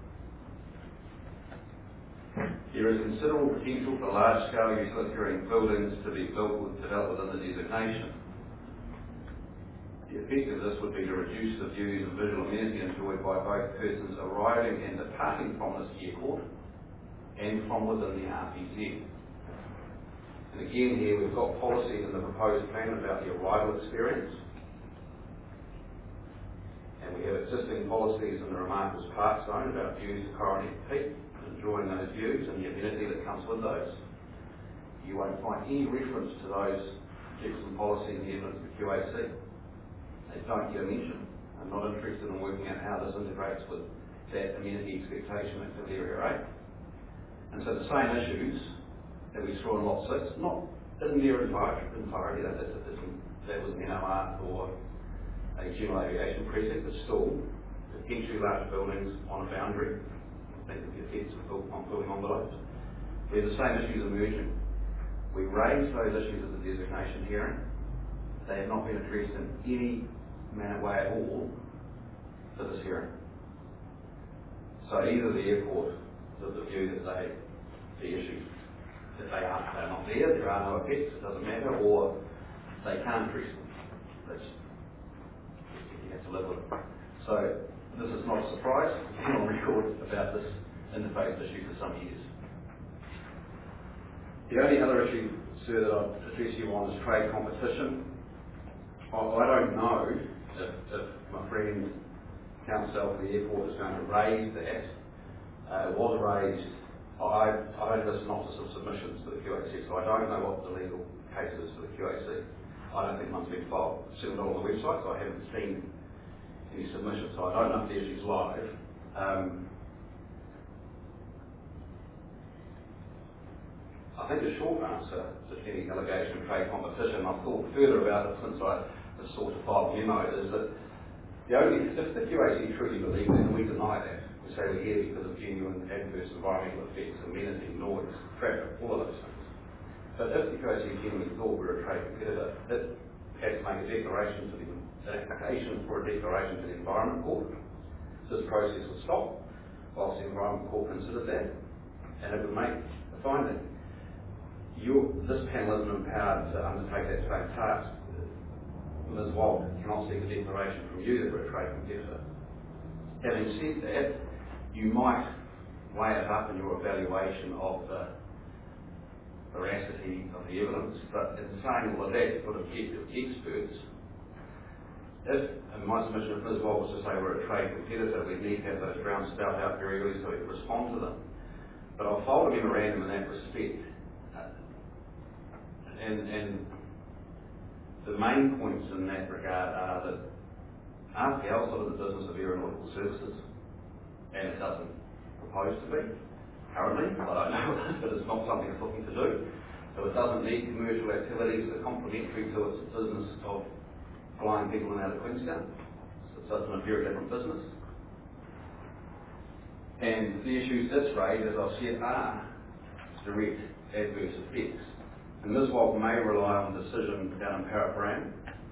There is considerable potential for large-scale utilitarian buildings to be developed within the designation. The effect of this would be to reduce the views and visual amenity enjoyed by both persons arriving and departing from this airport and from within the RPZ. And again here we've got policies in the proposed plan about the arrival experience. And we have existing policies in the Remarkables Park Zone about views to Coronet Peak, enjoying those views and the amenity that comes with those. You won't find any reference to those objectives and policies in the evidence of the QAC. They don't get a mention. I'm not interested in working out how this integrates with that amenity expectation activity area 8. And so the same issues that we saw in Lot 6, not in their entirety, that was an NOR or a general aviation precinct, but still potentially large buildings on a boundary. I think the effects of building envelopes. We have the same issues emerging. We raised those issues at the designation hearing. They have not been addressed in any way at all for this hearing. So either the airport, the view that the issues that they are not there are no effects, it doesn't matter, or they can't address them. You have to live with it. So this is not a surprise. We've been on record about this interface issue for some years. The only other issue, sir, that I'll address you on is trade competition. I don't know if my friend counsel for the airport is going to raise that. It was raised. I don't have a synopsis of submissions for the QAC, so I don't know what the legal case is for the QAC. I don't think one's been filed. It's certainly not on the website, so I haven't seen any submissions, so I don't know if the issue's live. I think the short answer to any allegation of trade competition, I've thought further about it since I sought to file the memo, is that if the QAC truly believes it, and we deny that, we say we're here because of genuine adverse environmental effects, amenity, noise, traffic, all of those things. But if the QAC genuinely thought we were a trade competitor, it had to make a declaration to an application for a declaration to the Environment Court. This process would stop whilst the Environment Court considered that, and it would make a finding. This panel isn't empowered to undertake that same task. Ms. Wald cannot seek a declaration from you that we're a trade competitor. Having said that, you might weigh it up in your evaluation of the veracity of the evidence, but in saying all of that, you've got objective experts. If, in my submission, if Ms. Wald was to say we're a trade competitor, we'd need to have those grounds spelled out very early so we can respond to them. But I'll file a memorandum in that respect. And the main points in that regard are that RPL is sort of the business of aeronautical services, and it doesn't propose to be currently. I don't know, but it's not something it's looking to do. So it doesn't need commercial activities that are complementary to its business of flying people in and out of Queenstown. So it's in a very different business. And the issues it's raised, as I've said, are direct adverse effects. And Ms. Wald may rely on the decision down in Paraparaumu,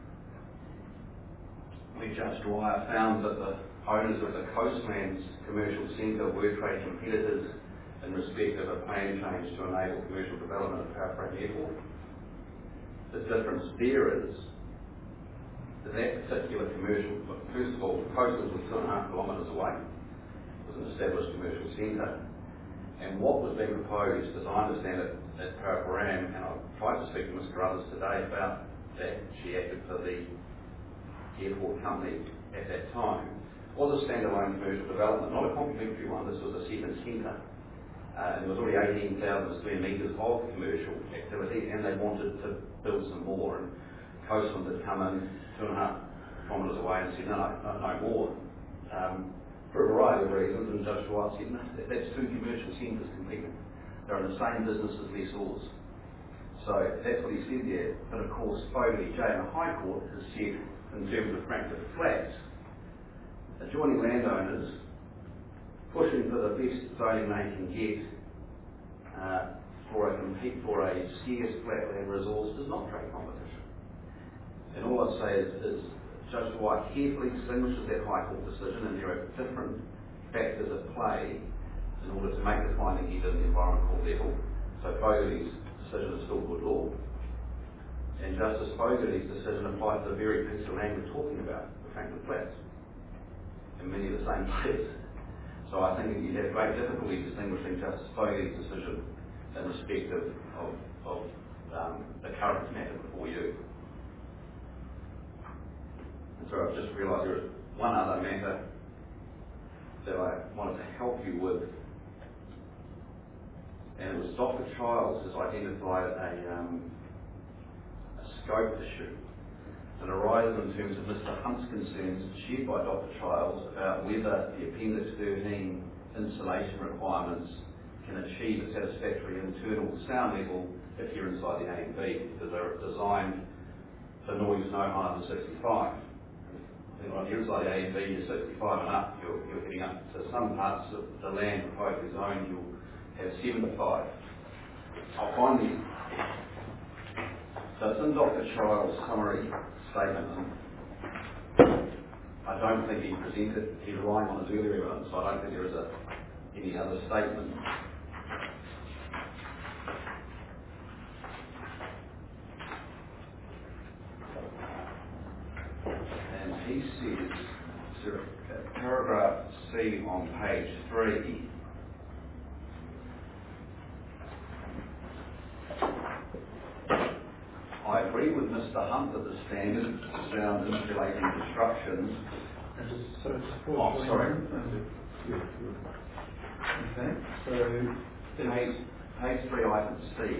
where Judge Dwyer found that the owners of the Coastlands Commercial Centre were trade competitors in respect of a plan change to enable commercial development of Paraparaumu Airport. The difference there is that particular commercial, first of all, the Coastlands was 2.5 kilometres away. It was an established commercial centre. And what was being proposed, as I understand it, at Paraparaumu, and I've tried to speak to Ms. Carruthers today about that, she acted for the airport company at that time, was a standalone commercial development, not a complementary one. This was a second centre. And there was already 18,000 square metres of commercial activity, and they wanted to build some more. And Coastland had come in 2.5 kilometres away and said, no more. For a variety of reasons, and Judge Dwight said, no, that's two commercial centres competing. They're in the same business as lessors. So that's what he said there. But of course, OBJ and the High Court has said, in terms of Frankfurt Flats, adjoining landowners pushing for the best zoning they can get for a scarce flatland resource is not trade competition. And all I'd say is Judge Dwight carefully distinguishes that High Court decision, and there are different factors at play in order to make the finding he did at the Environment Court level. So Fogarty's decision is still good law. And Justice Fogarty's decision applied to the very piece of land we're talking about, the Franklin Flats, in many of the same places. So I think you have great difficulty distinguishing Justice Fogarty's decision in respect of the current matter before you. And so I've just realised there is one other matter that I wanted to help you with, and it was Dr. Childs has identified a scope issue that arises in terms of Mr. Hunt's concerns shared by Dr. Childs about whether the Appendix 13 insulation requirements can achieve a satisfactory internal sound level if you're inside the A and B, because they're designed for noise no higher than 65. And when you're inside the A and B, you're 65 and up, you're heading up to some parts of the land proposed zone, you'll have 75. I'll find the... So it's in Dr. Childs' summary statement. I don't think he presented, he's relying on his earlier evidence, so I don't think there is any other statement. And he says, paragraph C on page 3, I agree with Mr. Hunt that the standard sound insulating constructions. Okay, so Page 3, item C.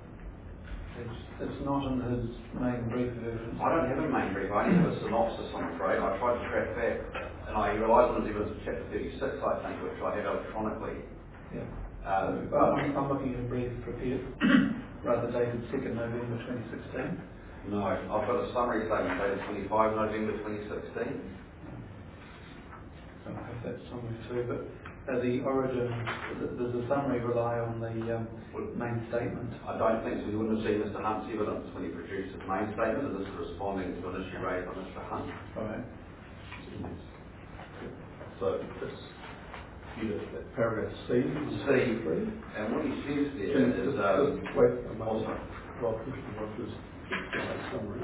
it's not in his main brief of evidence. I don't have a main brief, I only have a synopsis, I'm afraid. I tried to track back, and I realised on the evidence of chapter 36, I think, which I have electronically. Yeah. I'm looking at a brief prepared, rather dated 2nd November 2016. No, I've got a summary statement dated 25 November 2016. I don't know if that's somewhere too, but the origin, does the summary rely on the main statement? I don't think so. You wouldn't have seen Mr. Hunt's evidence when he produced his main statement, and this is responding to an issue raised by Mr. Hunt. Right. So it's paragraph C. And what he says there is... just wait a moment. Well, Rogers' summary.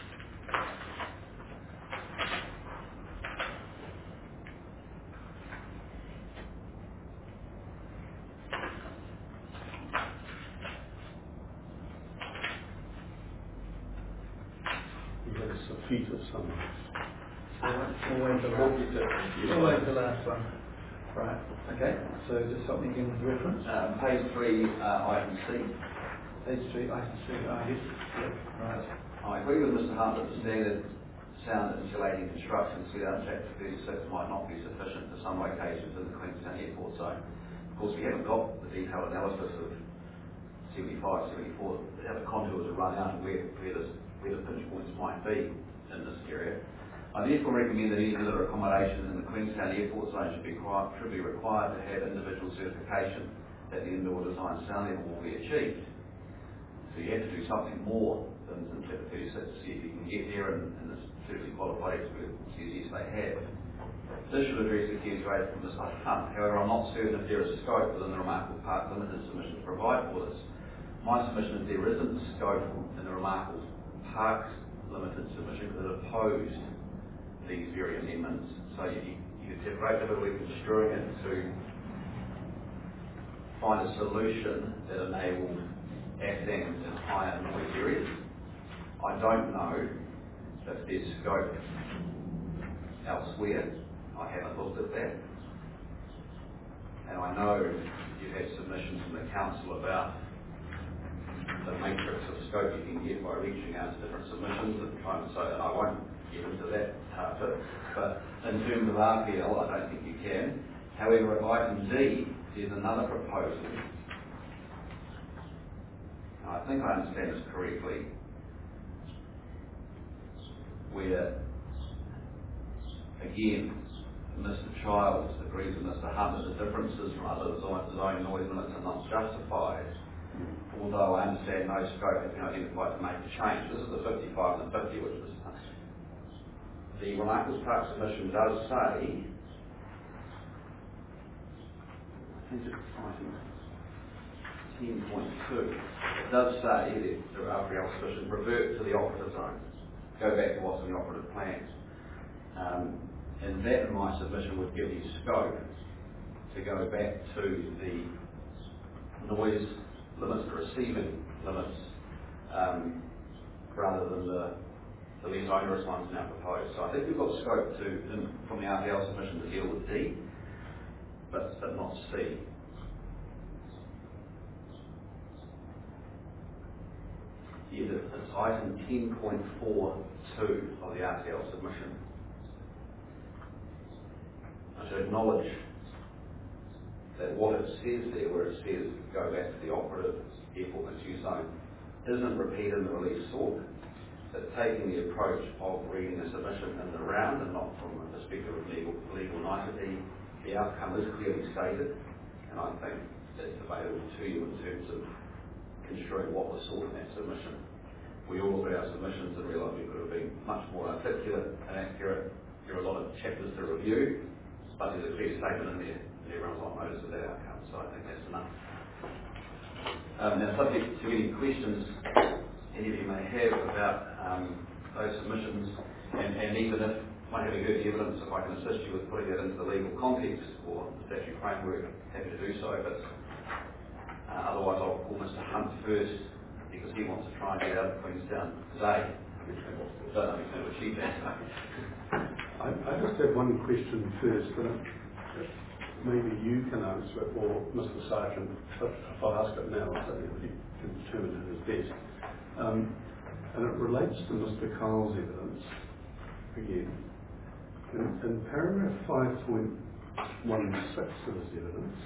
We had a Safita summary. We'll wait the last one. Right, okay, so just help me again with the reference. Page 3, item C. Page 3, item C, yes. Yep. Right. I agree with Mr. Hunt that the standard sound insulating construction set out in chapter 36 might not be sufficient for some locations in the Queenstown Airport zone. Of course, we haven't got the detailed analysis of 75, 74, how the contours are run out and where the pinch points might be in this area. I therefore recommend that any visitor accommodation in the Queenstown Airport zone should be required to have individual certification that the indoor design sound level will be achieved. So you have to do something more than chapter 36 to see if you can get there, and this certified qualified expert says yes they have. This should address the keys raised from Mr. Hunt. However, I'm not certain if there is scope within the Remarkable Park Limited submission to provide for this. My submission is there isn't scope in the Remarkable Parks Limited submission because it opposed these very amendments. So you could have great difficulty construing it to find a solution that enabled ASAMs in higher noise areas. I don't know if there's scope elsewhere. I haven't looked at that. And I know you've had submissions from the council about the matrix of scope you can get by reaching out to different submissions and trying to say, and I won't get into that part of it, but in terms of RPL, I don't think you can. However, at item D, there's another proposal. And I think I understand this correctly, where, again, Mr. Childs agrees with Mr. Hunt that the differences from other zone noise limits are not justified although I understand no scope has been identified to make a change. This is the 55 and the 50 which was passed. The Remarkables Park submission does say, I think it's item 10.2, it does say that the RPL submission revert to the operative zone, go back to what's in the operative plans. And that in my submission would give you scope to go back to the noise limits, the receiving limits, rather than the less onerous ones now proposed. So I think we've got scope to, from the RPL submission, to deal with D, but not C. Yes, it's item 10.42 of the RTL submission. I should acknowledge that what it says there, where it says go back to the operative airport mixed-use zone, isn't repeated in the relief sought. It's taking the approach of reading the submission in the round and not from a perspective of legal nicety. The outcome is clearly stated, and I think it's available to you in terms of construing what was sought in that submission. We all read our submissions and realise we could have been much more articulate and accurate. There are a lot of chapters to review, but there's a clear statement in there, and everyone's on notice of that outcome, so I think that's enough. Now, subject to any questions any of you may have about those submissions, and even if one having heard the evidence, if I can assist you with putting that into the legal context or the statute framework, happy to do so, but otherwise I'll call Mr. Hunt first, because he wants to try and get out of Queenstown today. I don't know if he's going to achieve that. I just have one question first, and maybe you can answer it, or Mr. Sargent, but if I ask it now, I think he can determine it as best. And it relates to Mr. Kyle's evidence, again. In paragraph 5.16 of his evidence,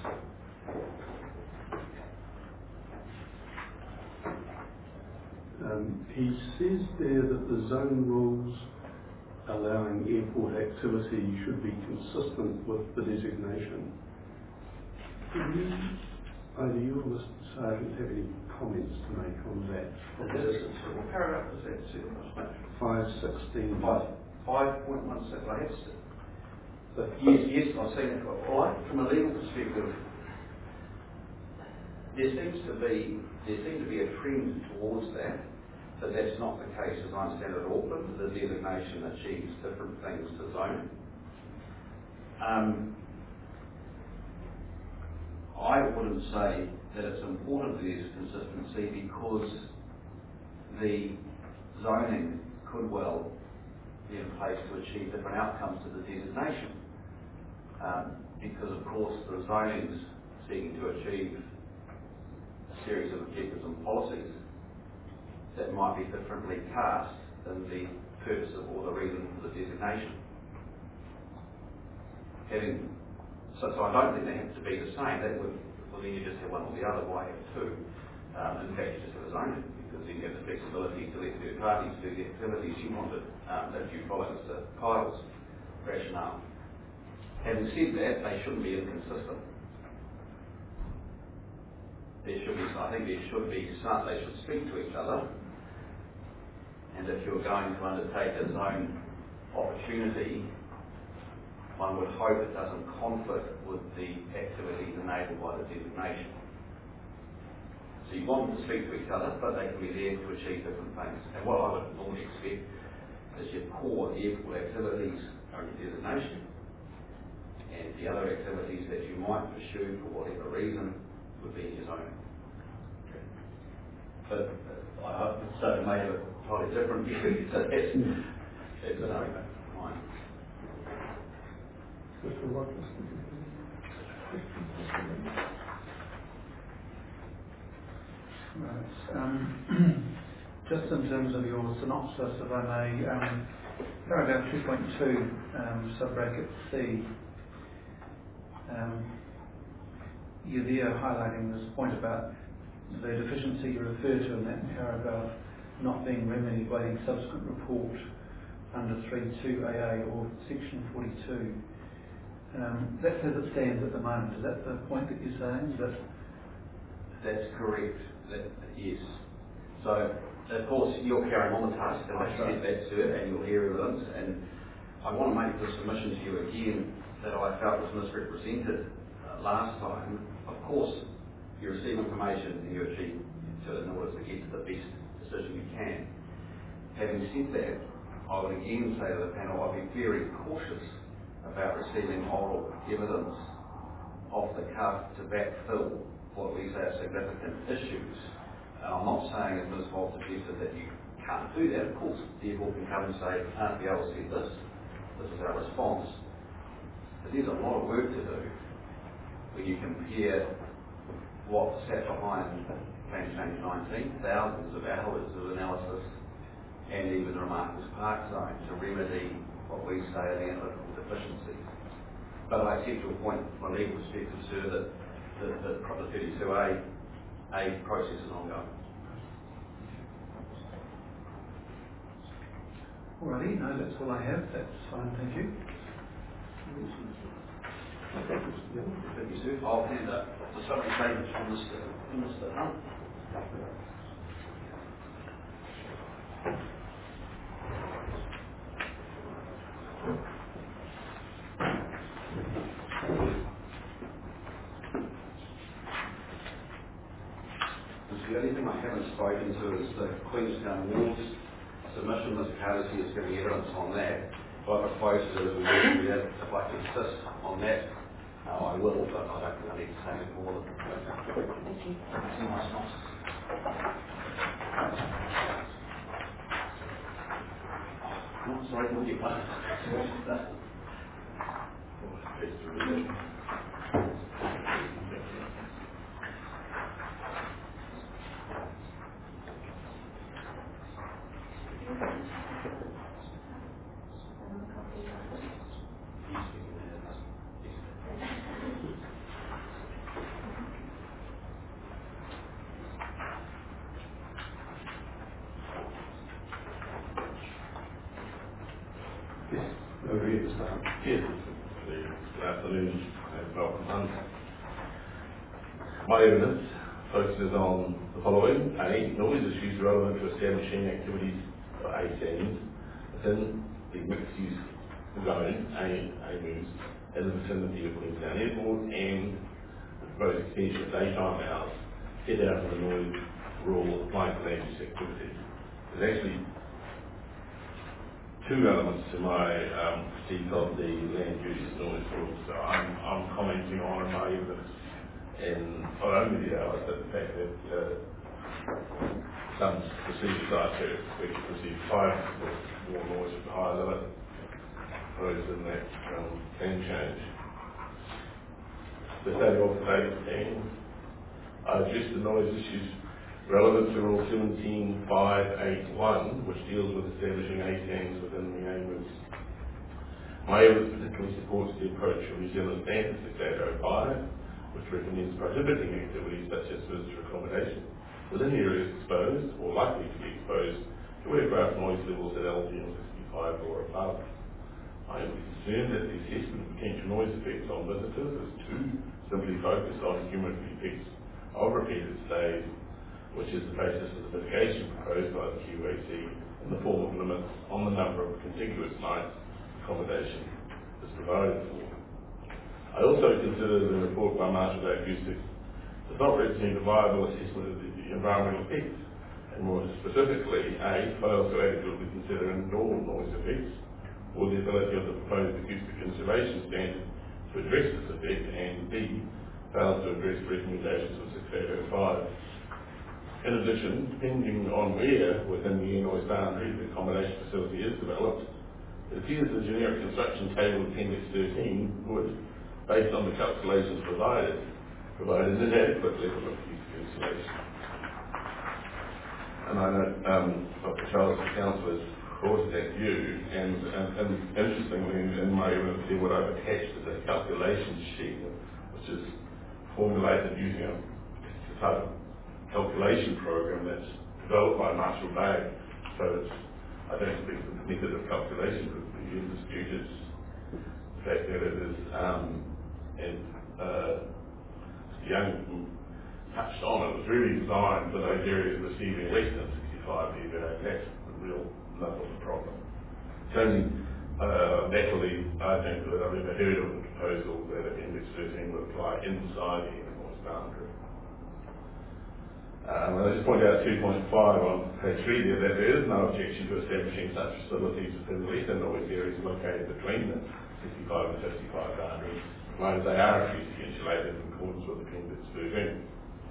he says there that the zone rules allowing airport activity should be consistent with the designation. Do you, either you or Mr. Sargent, have any comments to make on that? What paragraph is that? 5.16. 5.16. I have to. Yes, I've seen it. All right. From a legal perspective, there seems to be a trend towards that, but that's not the case as I understand it at Auckland. The designation achieves different things to zoning. I wouldn't say that it's important that there's consistency, because the zoning could well be in place to achieve different outcomes to the designation. Because of course the zoning's seeking to achieve a series of objectives and policies that might be differently cast than the purpose of or the reason for the designation. So I don't think they have to be the same. That would, well, then you just have one or the other. Why have two? In fact, you just have a zoning, because then you have the flexibility to let third parties do the activities you wanted, if you follow Mr. Kyle's rationale. Having said that, they shouldn't be inconsistent. There should be, I think there should be some, they should speak to each other. And if you're going to undertake a zone opportunity, one would hope it doesn't conflict with the activities enabled by the designation. So you want them to speak to each other, but they can be there to achieve different things. And what I would normally expect is your core airport activities are in your designation, and the other activities that you might pursue for whatever reason would be in your zoning. But I hope so may have a totally different view, so that's fine. Mr. Rogers. Right. Just in terms of your synopsis, if I may, paragraph 2.2, sub-bracket C, you're there highlighting this point about the deficiency you refer to in that paragraph not being remedied by the subsequent report under 3.2AA or section 42. That's as it stands at the moment. Is that the point that you're saying? That's correct. Yes. So, of course, you're carrying on the task, and I sent that to it, and you'll hear evidence. And I want to make the submission to you again that I felt was misrepresented last time. Of course, you receive information and you achieve in order to get to the best decision you can. Having said that, I would again say to the panel, I'd be very cautious about receiving oral evidence off the cuff to backfill what we say are significant issues. I'm not saying, as Ms. Holt suggested, that you can't do that. Of course, the airport can come and say, the other said this is our response. But there's a lot of work to do when you compare what sat behind Plan Change 19, thousands of hours of analysis, and even the Remarkables Park Zone to remedy what we say are the analytical deficiencies. But I accept your point from a legal perspective, sir, that the 32A process is ongoing. Alrighty, no, that's all I have. That's fine, thank you. Thank you, sir. I'll hand up the summary statements from Mr. Hunt. The only thing I haven't spoken to is the Queenstown Wards submission. Mr. Hardesty is giving evidence on that. But I propose that as we do that, if I can insist on that, I will, but I don't think I need to say anything more than that. Thank you. Oh, sorry, we'll get one. Yes, good afternoon and welcome. My evidence focuses on the following. A, noise issues relevant to establishing activities for ASANs within the mixed-use zone, AMUs, in the vicinity of Queenstown Airport and the proposed extension of daytime hours set out in the noise rule applying to land use activities. There's actually two elements to my critique of the land use noise rule. So I'm commenting on in my evidence in not only the hours, but the fact that some procedures are to expect to receive 5 more noise with a higher limit proposed in that plan change. The state of the date and address the noise issues relevant to Rule 17.581, which deals with establishing ASANs within the AMUs. My evidence particularly supports the approach of New Zealand Standard 6805, which recommends prohibiting activities such as visitor accommodation within areas exposed or likely to be exposed to aircraft noise levels at LTM 65 or above. I am concerned that the assessment of potential noise effects on visitors is too simply focused on cumulative effects of repeated stays, which is the basis of the mitigation proposed by the QAC in the form of limits on the number of contiguous nights accommodation is provided for. I also consider the report by Marshall Acoustics does not represent a viable assessment of the environmental effects, and more specifically, A, fails to adequately consider indoor noise effects, or the ability of the proposed acoustic conservation standard to address this effect, and B, fails to address recommendations of 6805. In addition, depending on where within the air noise boundary the accommodation facility is developed, it appears the generic construction table Appendix 13 would, based on the calculations provided, provide an inadequate level of acoustic insulation. And I know Dr. Charles, the council, has brought that view, and interestingly, in my evidence here, what I've attached is a calculation sheet, which is formulated using a type of calculation program that's developed by Marshall Bay. So I don't think the method of calculation could be disputed. The fact that it is, and Young touched on, it was really designed for those areas receiving less than 65 dB. That's the real nub of the problem. It's only naturally, I think, that I've ever heard of a proposal that Appendix 13 would apply inside the noise boundary. And I just point out 2.5 on page 3 there, that there is no objection to establishing such facilities within less than noise areas located between the 65 and 55 boundaries, provided they are acoustic insulated in accordance with Appendix 13.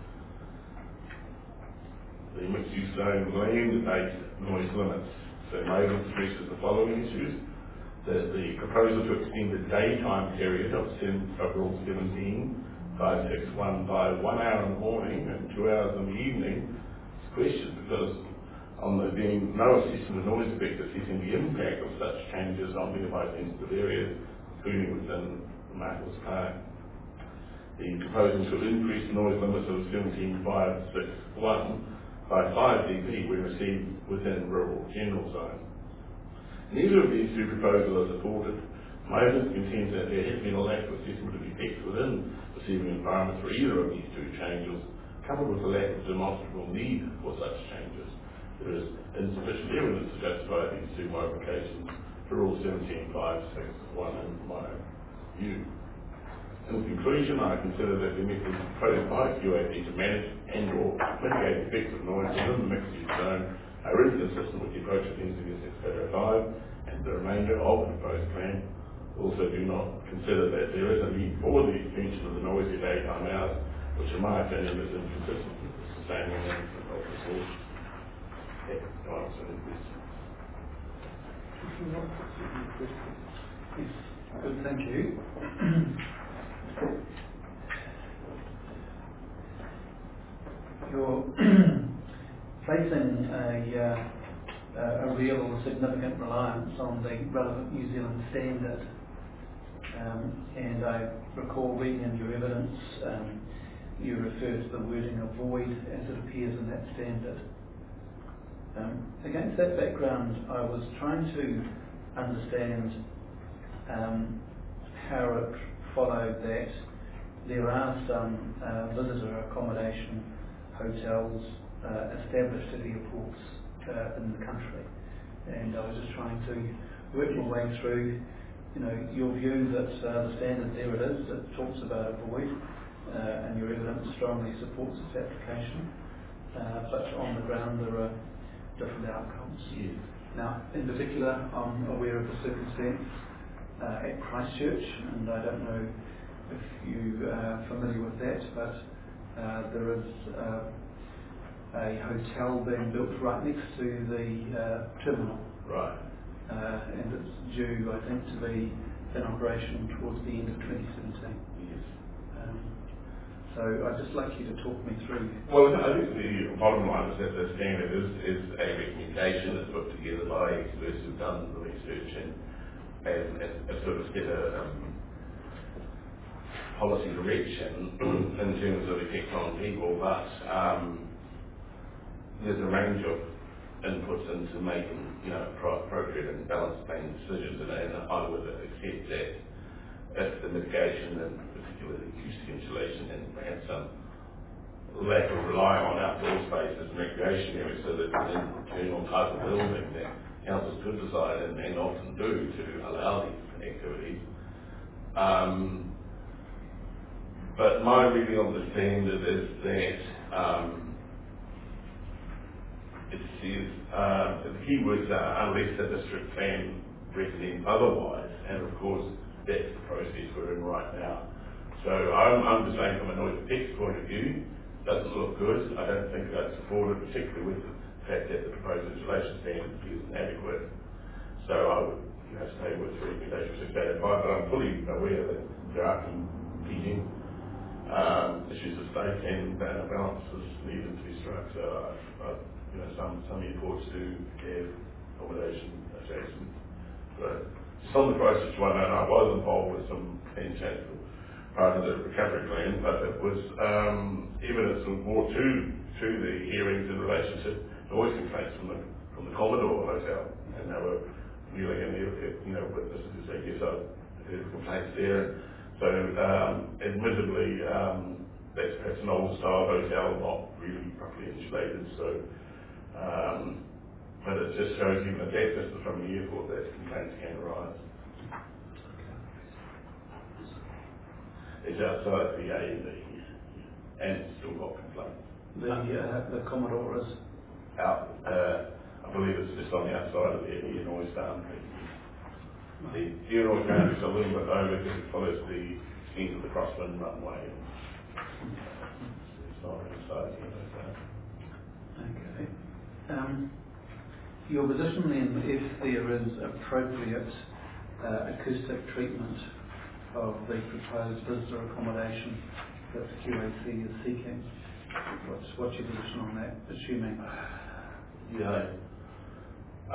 The mixed-use zone land-based noise limits. So Maven stresses the following issues: that the proposal to extend the daytime period of Rule 17.561 by 1 hour in the morning and 2 hours in the evening is questioned, because on there being no assessment of noise effect assessing the impact of such changes on nearby sensitive areas, including within the Marcos Park. The proposal to increase the noise limits of 17.561 by 5 dB when received within rural general zone. Neither of these two proposals are supported. Maven contends that there has been a lack of assessment of effects within receiving environments for either of these two changes, coupled with a lack of demonstrable need for such changes. There is insufficient evidence to justify these two modifications to Rule 17.561 in my view. In conclusion, I consider that the methods proposed by QAP to manage and or mitigate the effects of noise within the mixed-use zone are inconsistent with the approach of NZS 6805 and the remainder of the proposed plan. Also do not consider that there is a need for the extension of the noisy daytime hours, which in my opinion is inconsistent with the sustaining management of the source. No answer to this. Yes, good, thank you. You're placing a real or significant reliance on the relevant New Zealand standard, and I recall reading in your evidence you refer to the wording avoid as it appears in that standard. Against that background, I was trying to understand how it followed that there are some visitor accommodation hotels established at airports in the country, and I was just trying to work my way through, your view that the standard there it is, it talks about avoid, and your evidence strongly supports its application, but on the ground there are different outcomes. Yes. Now, in particular, I'm aware of the circumstance at Christchurch, and I don't know if you are familiar with that, but there is a hotel being built right next to the terminal. Right. And it's due, I think, to be in operation towards the end of 2017. Yes. So I'd just like you to talk me through. Well, I think the bottom line is that the standard is a recommendation that's put together by experts who've done the research and as sort of set a policy direction in terms of effect on people, but there's a range of inputs into making appropriate and balanced planning decisions, and I would accept that if the mitigation and particularly acoustic insulation and perhaps some lack of relying on outdoor spaces and recreation areas, so that an internal type of building that councils could decide and often do to allow these activities. But my reading of the standard is that it says the key words are unless the district plan recommends otherwise, and of course that's the process we're in right now. So I'm just saying from a noise effects point of view, doesn't look good. I don't think that's supported, particularly with the fact that the proposed insulation standard isn't adequate. So I would stay with the recommendation 685, but I'm fully aware that there are competing issues of state and balances needed to be struck. So some airports do have accommodation adjacent. But just on the process one, and I was involved with some plan change part of the recovery plan, but it was evidence was brought to the hearings in relation to noise complaints from the Commodore Hotel, and they were really witnesses who said yes, I've heard complaints there. So admittedly, that's perhaps an old style hotel, not really properly insulated, so, but it just shows even at that distance from the airport that complaints can arise. It's outside the A&B, and it's still got complaints. The Commodore is Out, I believe it's just on the outside of the Illinois Farm. The Illinois Farm is a little bit over because it follows the end of the crosswind runway. It's not inside the Illinois Farm. okay. Your position then, if there is appropriate acoustic treatment of the proposed visitor accommodation that the QAC is seeking, what's your position on that, assuming? Yeah. I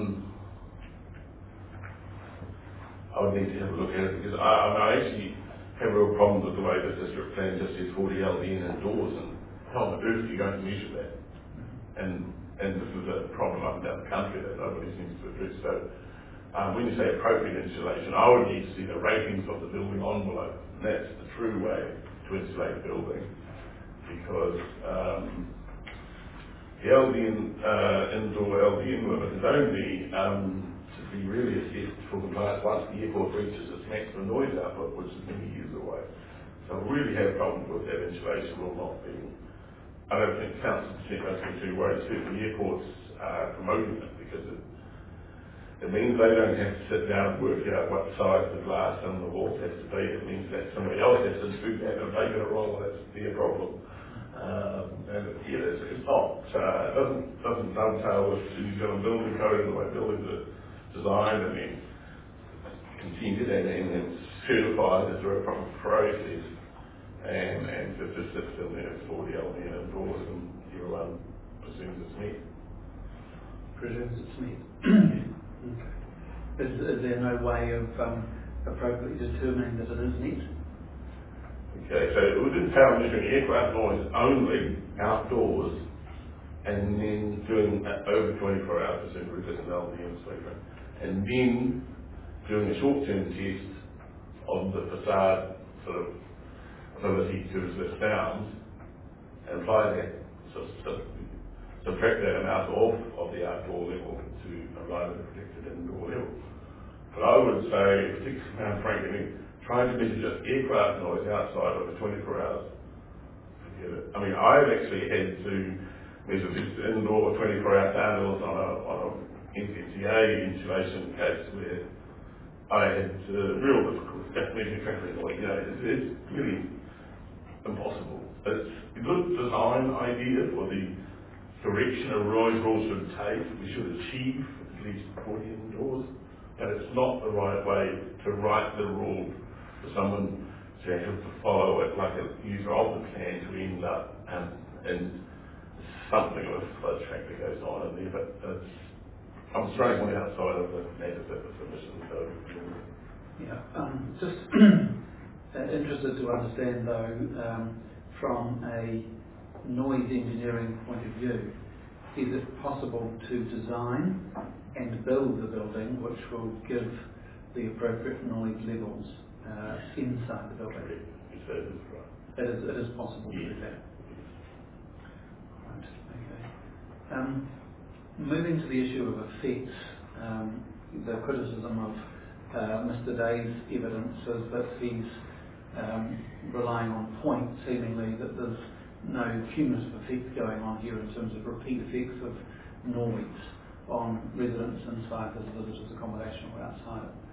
would need to have a look at it because I actually have a real problem with the way the district plan just says 40 LDN indoors, and how on earth are you going to measure that? And this is a problem up and down the country that nobody seems to address. So when you say appropriate insulation, I would need to see the ratings of the building envelope. And that's the true way to insulate a building, because the LDN, indoor LDN limit is only to be really assessed for compliance once the airport reaches its maximum noise output, which is many years away. So we really have problems with that insulation will not be. I don't think council must be too worried. Certainly airports are promoting it because it means they don't have to sit down and work out what size the glass and the walls has to be. It means that somebody else has to do that, and if they get it wrong, that's their problem. And it's not, it doesn't dovetail with the New Zealand Building Code and the way buildings are designed, and then continued and then certified as a proper process. And if it just sits in there, it's 40 LDN indoors, and everyone presumes it's met. Presumes it's met. Okay. Is there no way of appropriately determining that it is met? Okay, so it would entail measuring aircraft noise only outdoors, and then doing over 24 hours of just an LDN sleeper, and then doing a short-term test of the facade sort of ability to resist sounds, and apply that, subtract that amount off of the outdoor level to arrive at a predicted indoor level. But I would say, particularly frankly, trying to measure just aircraft noise outside over 24 hours, forget it. I mean, I've actually had to measure this indoor 24-hour panels on a NCCA insulation case where I had real difficulty measuring traffic noise. You know, it's really impossible. It's a good design idea for the direction a Roy's rule should take. We should achieve at least 40 indoors, but it's not the right way to write the rule for someone to have to follow it like a user of the plan to end up in something of a flood track that goes on in there. But I'm struggling outside of the native submission. So yeah, just interested to understand though, from a noise engineering point of view, is it possible to design and build the building which will give the appropriate noise levels inside the building? It is possible to do that. Right, okay. Moving to the issue of effects, the criticism of Mr. Day's evidence is that he's relying on point, seemingly, that there's no cumulative effect going on here in terms of repeat effects of noise on residents inside the visitors' accommodation or outside it.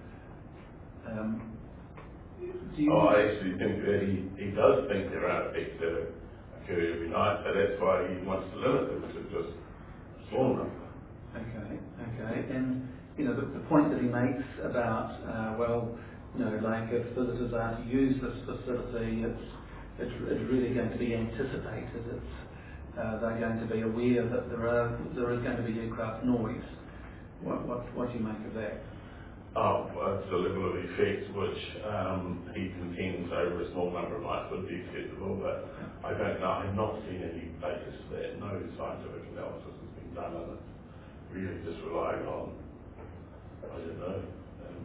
I actually think that he does think there are effects that occur every night, so that's why he wants to limit them to just a small number. Okay, and you know the point that he makes about like if visitors are to use this facility, it's really going to be anticipated. They're going to be aware that there is going to be aircraft noise. What do you make of that? It's a level of effect which he contends over a small number of nights would be acceptable, but I don't know. I've not seen any basis for that. No scientific analysis has been done, and it's really just relying on, I don't know,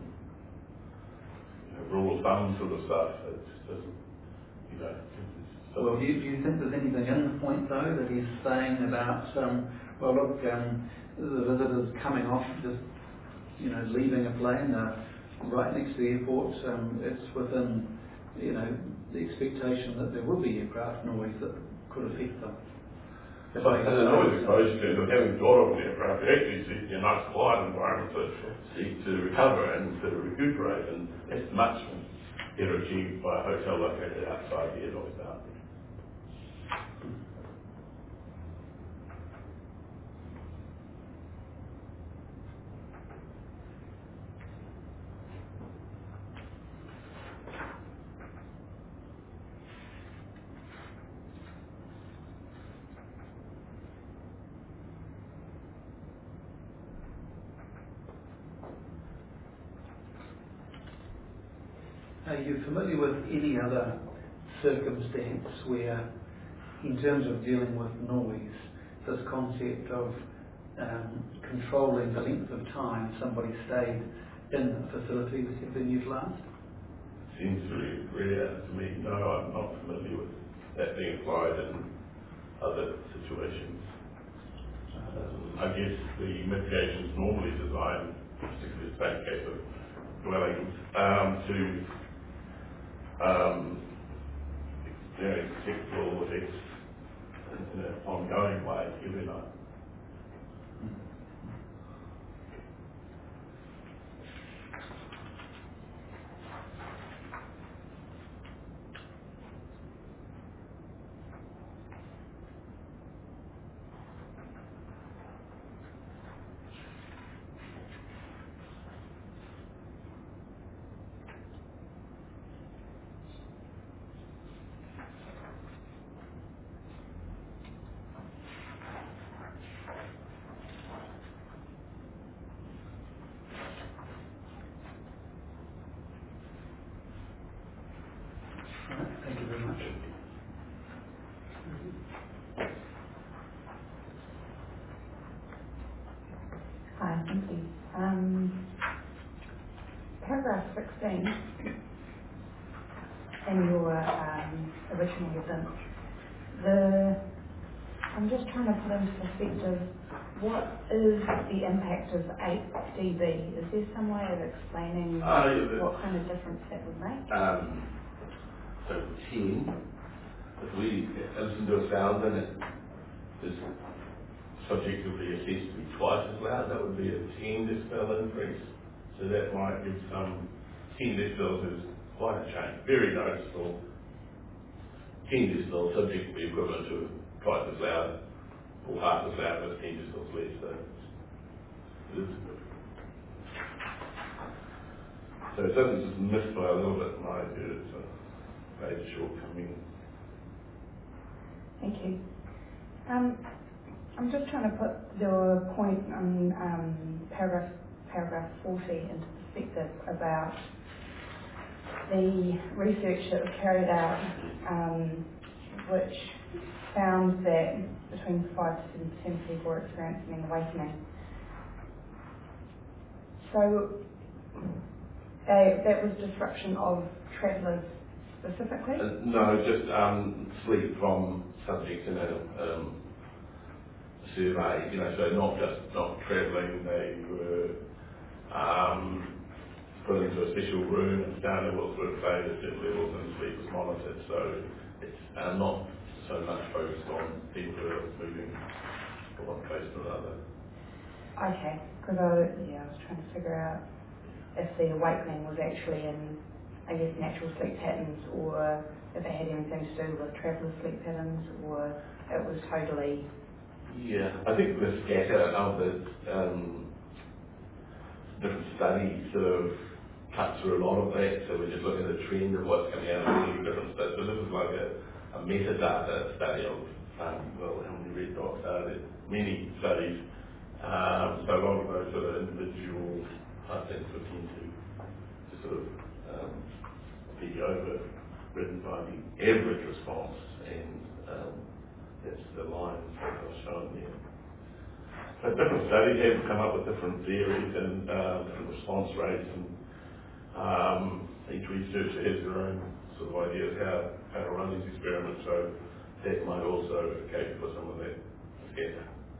rule of thumb sort of stuff. It just doesn't, it's Well, do you think there's anything in the point, though, that he's saying about, well, look, the visitors coming off, just, leaving a plane right next to the airport, it's within, the expectation that there will be aircraft noise that could affect them. And there's always exposure to them having got off the aircraft, you're actually seeking a nice quiet environment to recover and to recuperate, and that's much better achieved by a hotel located outside the air lockdown. Are you familiar with any other circumstance where, in terms of dealing with noise, this concept of controlling the length of time somebody stayed in a facility has been utilised? Seems very rare to me. No, I'm not familiar with that being applied in other situations. I guess the mitigation is normally designed, particularly in the case of dwellings, to acceptable effects in an ongoing way every night. Thank you very much. Hi, thank you. Paragraph 16 in your original evidence, I'm just trying to put into perspective, what is the impact of 8 dB? Is there some way of explaining what kind of difference that would make? So 10, if we listen to a sound and it is subjectively assessed to be twice as loud, that would be a 10 decibel increase. So that might give some 10 decibels is quite a change, very noticeable. 10 decibels subject to be equivalent to twice as loud or half as loud as 10 decibels less. So it is so it doesn't just miss by a little bit in my view, it's a major shortcoming. Thank you. I'm just trying to put your point on paragraph 40 into perspective about the research that was carried out, which found that between 5 to 7% of people are experiencing an awakening. So that was disruption of travellers specifically? No, just sleep from subjects in a survey, so not travelling, they were put into a special room and down levels were played at different levels and sleep was monitored, so it's not so much focused on people who are moving from one place to another. Okay, because I was trying to figure out if the awakening was actually in, I guess, natural sleep patterns, or if it had anything to do with traveller sleep patterns, or it was totally... Yeah, I think the scatter of the different studies sort of cut through a lot of that, so we're just looking at the trend of what's coming out of all these different studies. So this is like a metadata study of, how many red dots are there? Many studies. So a lot of those sort of individual, I think, would tend to sort of be overridden by the average response, and that's the line that I was showing there. So different studies have come up with different theories and different response rates, and each researcher has their own sort of ideas how to run these experiments, so that might also cater for some of that agenda.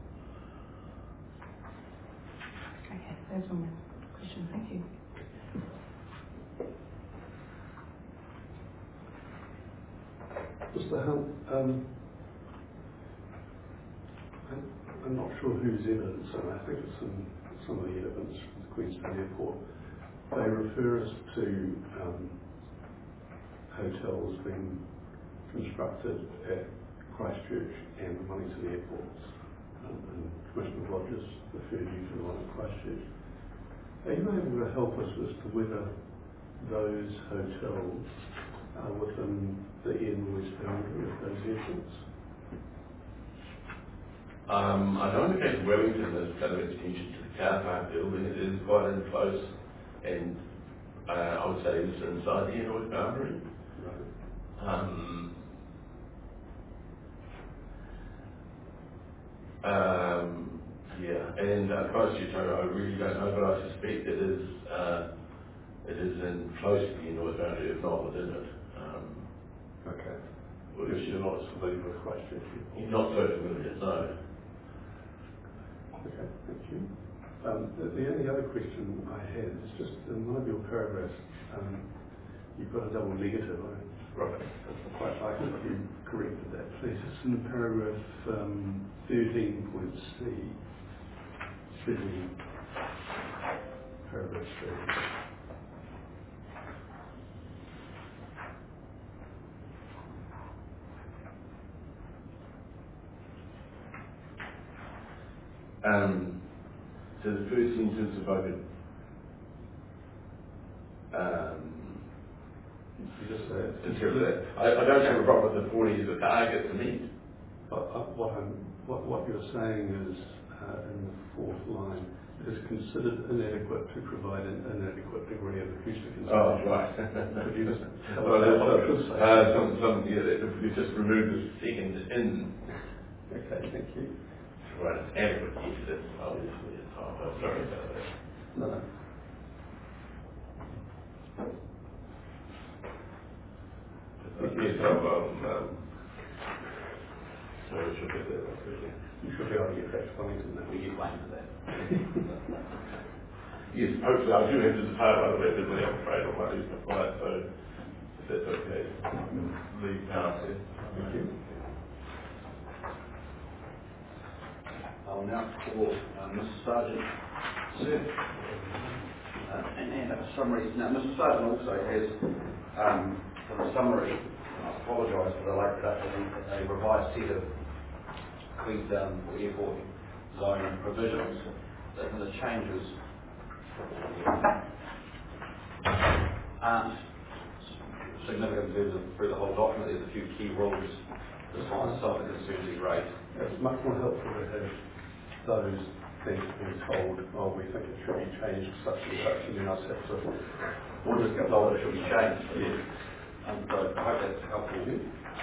Okay, there's one more question. Thank you. Mr. Hunt, I'm not sure whose evidence, and I think it's in some of the evidence from the Queenstown Airport. They refer us to hotels being constructed at Christchurch and Wellington airports. And Commissioner Rogers referred you to the one at Christchurch. Are you able to help us as to whether those hotels are within the airways boundary of those airports? I don't think Wellington is kind of extension to the car park building. It is quite in close, and I would say it's inside the airways boundary. Yeah, and Christchurch, I really don't know, but I suspect it is in close to the airways boundary, if not within it. Okay. Because You're not familiar with Christchurch? You're not so familiar, no. Okay, thank you. The only other question I had is just in one of your paragraphs, you put a double negative. Right. I'd quite like it if you corrected that, please. It's in paragraph 13.c, paragraph 3. So the first sentence, if I could, You just say it. interpret that. I don't have a problem with the 40 as a target to meet. What you're saying is, in the fourth line, it is considered inadequate to provide an inadequate degree of acoustic insulation. Oh, right. Could you just tell Well, us what it should say? if you just remove the second in. Okay, thank you. Right, it's adequate, yes, that's obviously a typo. Sorry about that. No. Yes, so it should get there, obviously. You should be able to get back to Wellington now. We get blamed for that. Yes, hopefully I do have to depart otherwise I'm afraid I might lose my flight, so if that's okay, I can leave now. Thank you. I'll now call Mr. Sargent, sir, and a summary. Now, Mr. Sargent also has, from a summary, I apologise for the late production, a revised set of Queenstown Airport zone provisions. The changes aren't significant through the whole document. There's a few key rules besides some of the concerns he raised. It's much more helpful to have those things being told, oh, we think it should be changed such and such, and then us have to, Or just get told it should be changed. yes. So I hope that's helpful to you.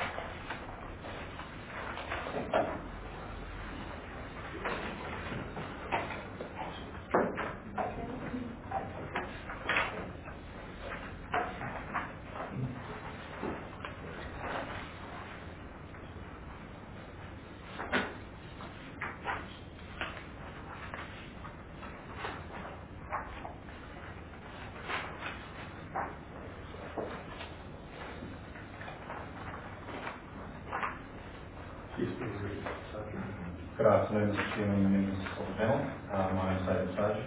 Good afternoon, Mr. Chairman and members of the panel. My name is David Sargent.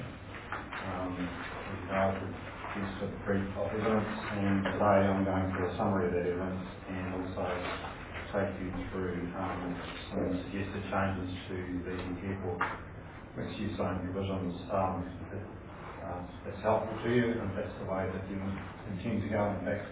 I was produced a brief of evidence, and today I'm going through a summary of that evidence and also take you through some suggested changes to the airport mixed-use zone provisions. If that's helpful to you, and that's the way that you intend to go, in fact.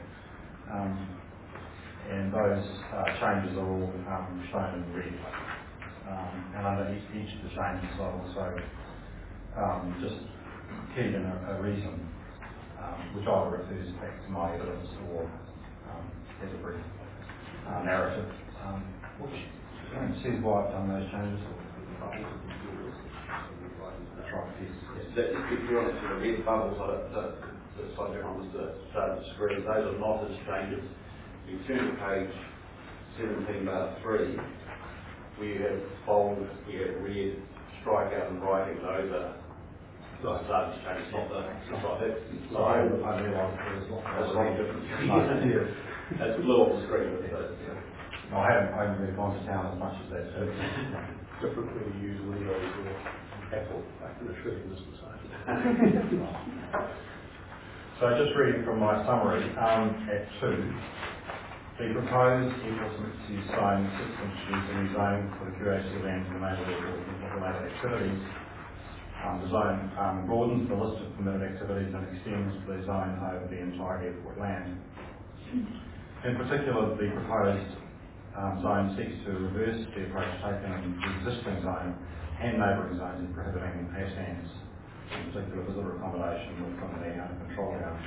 And those changes are all shown in red. And under each of the changes, I've also just keyed in a reason, which either refers back to my evidence or as a brief narrative, which says why I've done those changes. That's right, yes. If you're on the red bubbles, the subject on Mr. Sargent's screen, those are not his changes. you turn to page 17 bar 3, we have bold, we have red, strike out and writing, those are large changes, not the So I realised there was lots that's of wrong difference. That's blue off the screen with those. No, I haven't really gone to town as much as that. So Different when you use Windows or Apple back in the shredding business. So just reading from my summary, at 2, the proposed airport mixed-use zone sits introduced a new zone for the curated land to enable airport and related activities. The zone broadens the list of permitted activities and extends the zone over the entire airport land. In particular, the proposed zone seeks to reverse the approach taken in the existing zone and neighbouring zones in prohibiting ASANs, in particular visitor accommodation within the control area.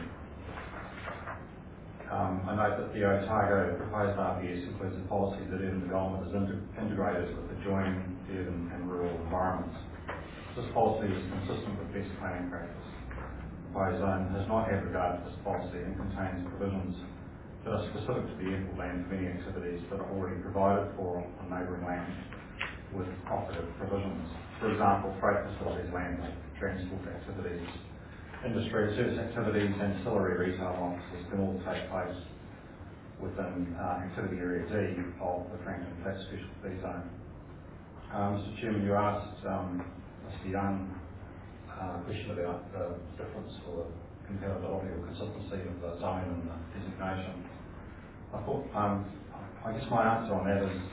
I note that the Otago proposed RPS includes a policy that urban development is integrated with adjoining urban and rural environments. This policy is consistent with best planning practice. The proposed zone has not had regard to this policy and contains provisions that are specific to the airport land for many activities that are already provided for on neighbouring land with operative provisions. For example, freight facilities, land transport activities, industry service activities, ancillary retail offices can all take place within activity area D of the Frankton Flats Special Fee Zone. Mr Chairman, you asked Mr Young a question about the difference or the compatibility or consistency of the zone and the designation. I thought, I guess my answer on that is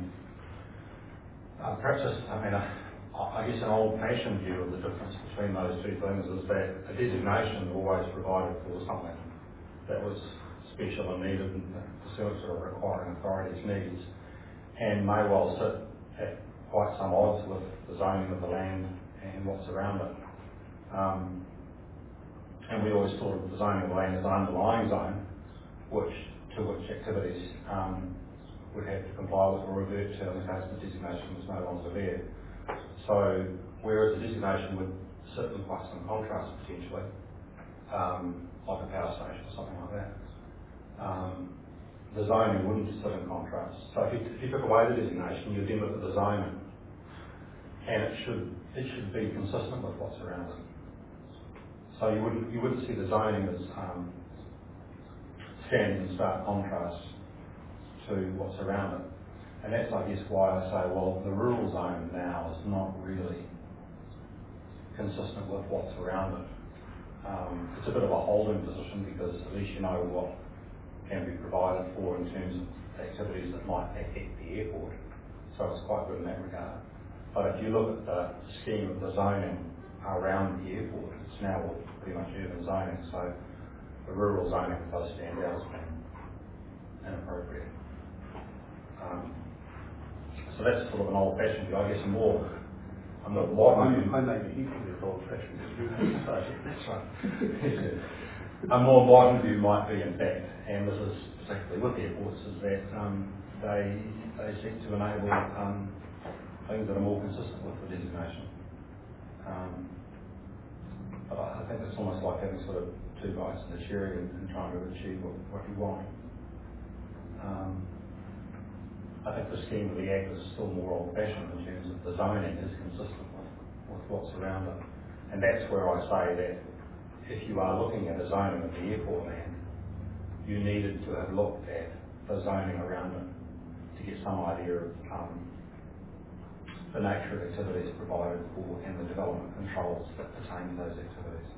perhaps just, I guess an old-fashioned view of the difference between those two things is that a designation always provided for something that was special and needed and pursuant to a requiring authority's needs, and may well sit at quite some odds with the zoning of the land and what's around it. And we always thought of the zoning of the land as an underlying zone, to which activities would have to comply with or revert to in the case the designation was no longer there. So, whereas the designation would sit in quite some contrast potentially, like a power station or something like that, the zoning wouldn't sit in contrast. So if you took away the designation, you'd then look at the zoning, and it should be consistent with what's around it. So you wouldn't see the zoning as standing in stark contrast to what's around it. And that's, I guess, why I say, well, the rural zone now is not really consistent with what's around it. It's a bit of a holding position because at least you know what can be provided for in terms of activities that might affect the airport. So it's quite good in that regard. But if you look at the scheme of the zoning around the airport, it's now pretty much urban zoning. So the rural zoning does stand out as being inappropriate. So that's sort of an old-fashioned view. I guess I'm more modern. I may be equally old-fashioned as you. That's right. A more modern view might be, in fact, and this is particularly with airports, is that they seek to enable things that are more consistent with the designation. But I think it's almost like having sort of two bites of the cherry and trying to achieve what you want. I think the scheme of the Act is still more old-fashioned in terms of the zoning is consistent with what's around it. And that's where I say that if you are looking at a zoning of the airport land, you needed to have looked at the zoning around it to get some idea of the nature of activities provided for and the development controls that pertain to those activities.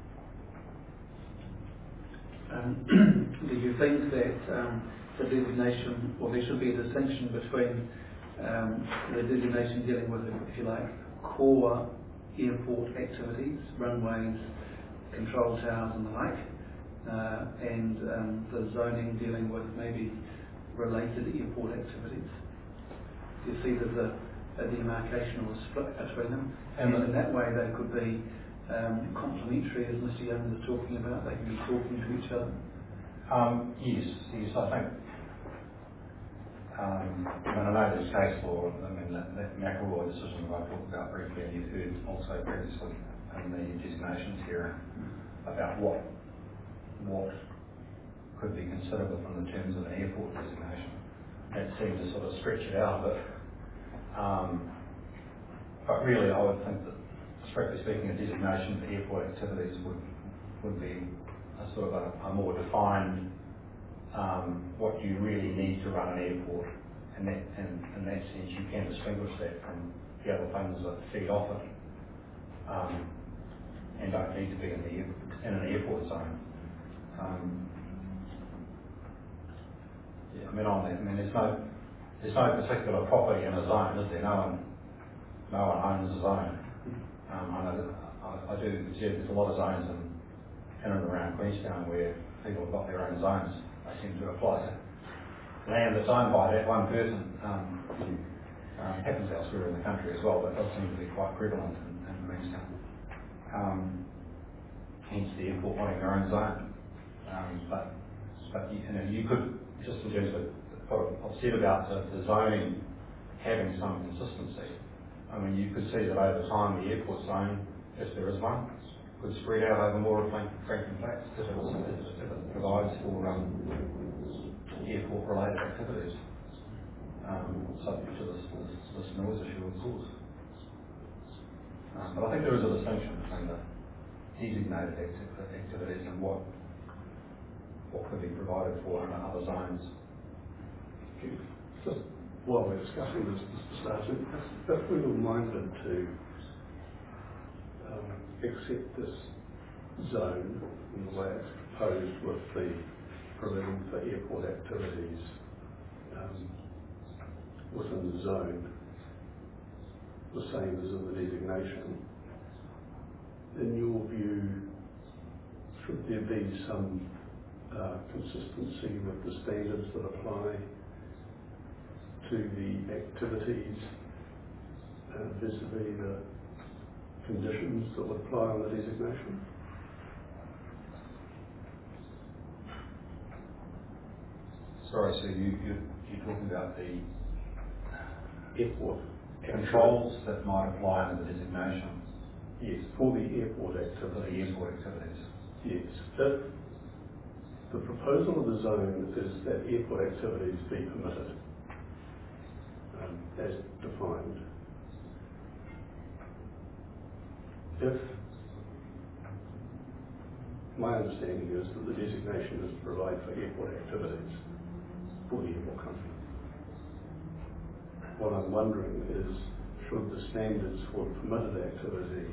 Do you think that the designation, or there should be a distinction between the designation dealing with, if you like, core airport activities, runways, control towers and the like, and the zoning dealing with maybe related airport activities? Do you see there's a demarcation or a split between them? And in that way they could be complementary, as Mr Young was talking about, they can be talking to each other. Yes, I think. I know there's case law, that McElroy decision that I talked about briefly, and you've heard also previously in the designations hearing about what could be considered within the terms of an airport designation. That seemed to sort of stretch it out a bit. But really, I would think that, strictly speaking, a designation for airport activities would be a sort of a more defined what you really need to run an airport. And that, in that sense, you can distinguish that from the other things that feed off it and don't need to be in an airport zone. Yeah, I mean, there's no particular property in a zone, is there? No one owns a zone. I know that I do observe there's a lot of zones in and around Queenstown where people have got their own zones. They seem to apply to land that's owned by that one person. Happens elsewhere in the country as well, but it does seem to be quite prevalent in Queenstown. Hence the airport wanting their own zone. But you could, just in terms of what I've said about the zoning having some consistency, I mean, you could see that over time the airport zone, if there is one, could spread out over more of Franklin Flats if it provides for airport-related activities, subject to this noise issue, of course. But I think there is a distinction between the designated activities and what could be provided for under other zones. Just while we're discussing this, Mr. Sargent, if we were minded to accept this zone in the way it's proposed with the provision for airport activities within the zone, the same as in the designation, in your view, should there be some consistency with the standards that apply to the activities vis-a-vis the conditions that would apply on the designation? Sorry, so you're talking about the airport controls that might apply under the designation? Yes, for the airport activities. For the airport activities. Yes. If the proposal of the zone is that airport activities be permitted, as defined, if my understanding is that the designation is to provide for airport activities for the airport company. What I'm wondering is, should the standards for permitted activity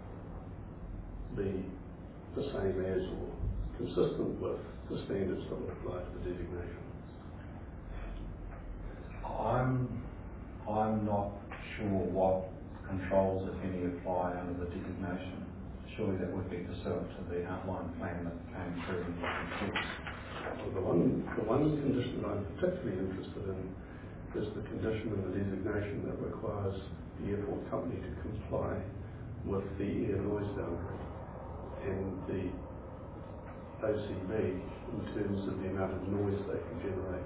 be the same as or consistent with the standards that would apply to the designation? I'm not sure what controls, if any, apply under the designation. Surely that would be pursuant to the outline plan that came through in the reports. Well, the one condition that I'm particularly interested in is the condition in the designation that requires the airport company to comply with the air noise boundary and the OCB in terms of the amount of noise they can generate.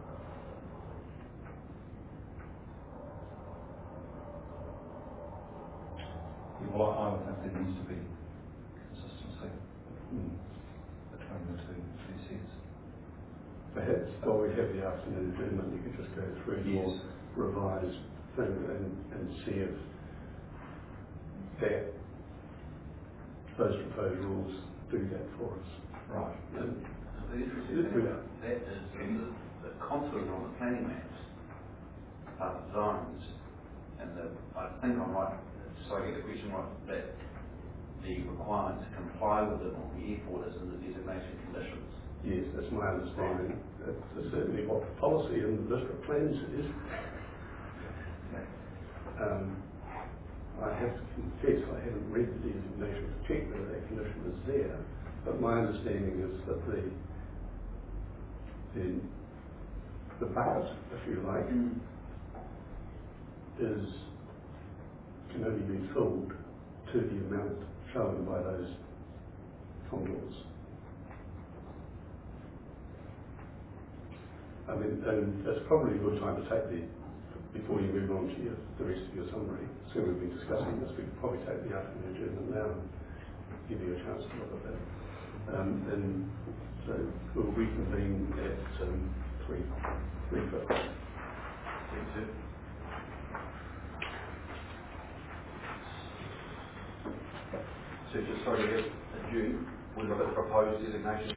Well, I would think there needs to be consistency between the two sets. Perhaps while we have the afternoon adjournment, you could just go through your revised thing and see if those proposed rules do that for us. Right. The interesting thing about that is the contours on the planning maps are the zones, and I think I'm right, so I get the question right, that the requirement to comply with it on the airport is in the designation conditions. Yes, that's my understanding. That's certainly what the policy in the district plan says. I have to confess I haven't read the designation to check whether that condition is there, but my understanding is that the bucket, if you like, can only be filled to the amount shown by those contours. I mean, and it's probably a good time to take before you move on to the rest of your summary. So we've been discussing this, we could probably take the afternoon adjournment now and give you a chance to look at that. And so So we'll reconvene at 3:50. So just sorry, June, we look at the proposed designation.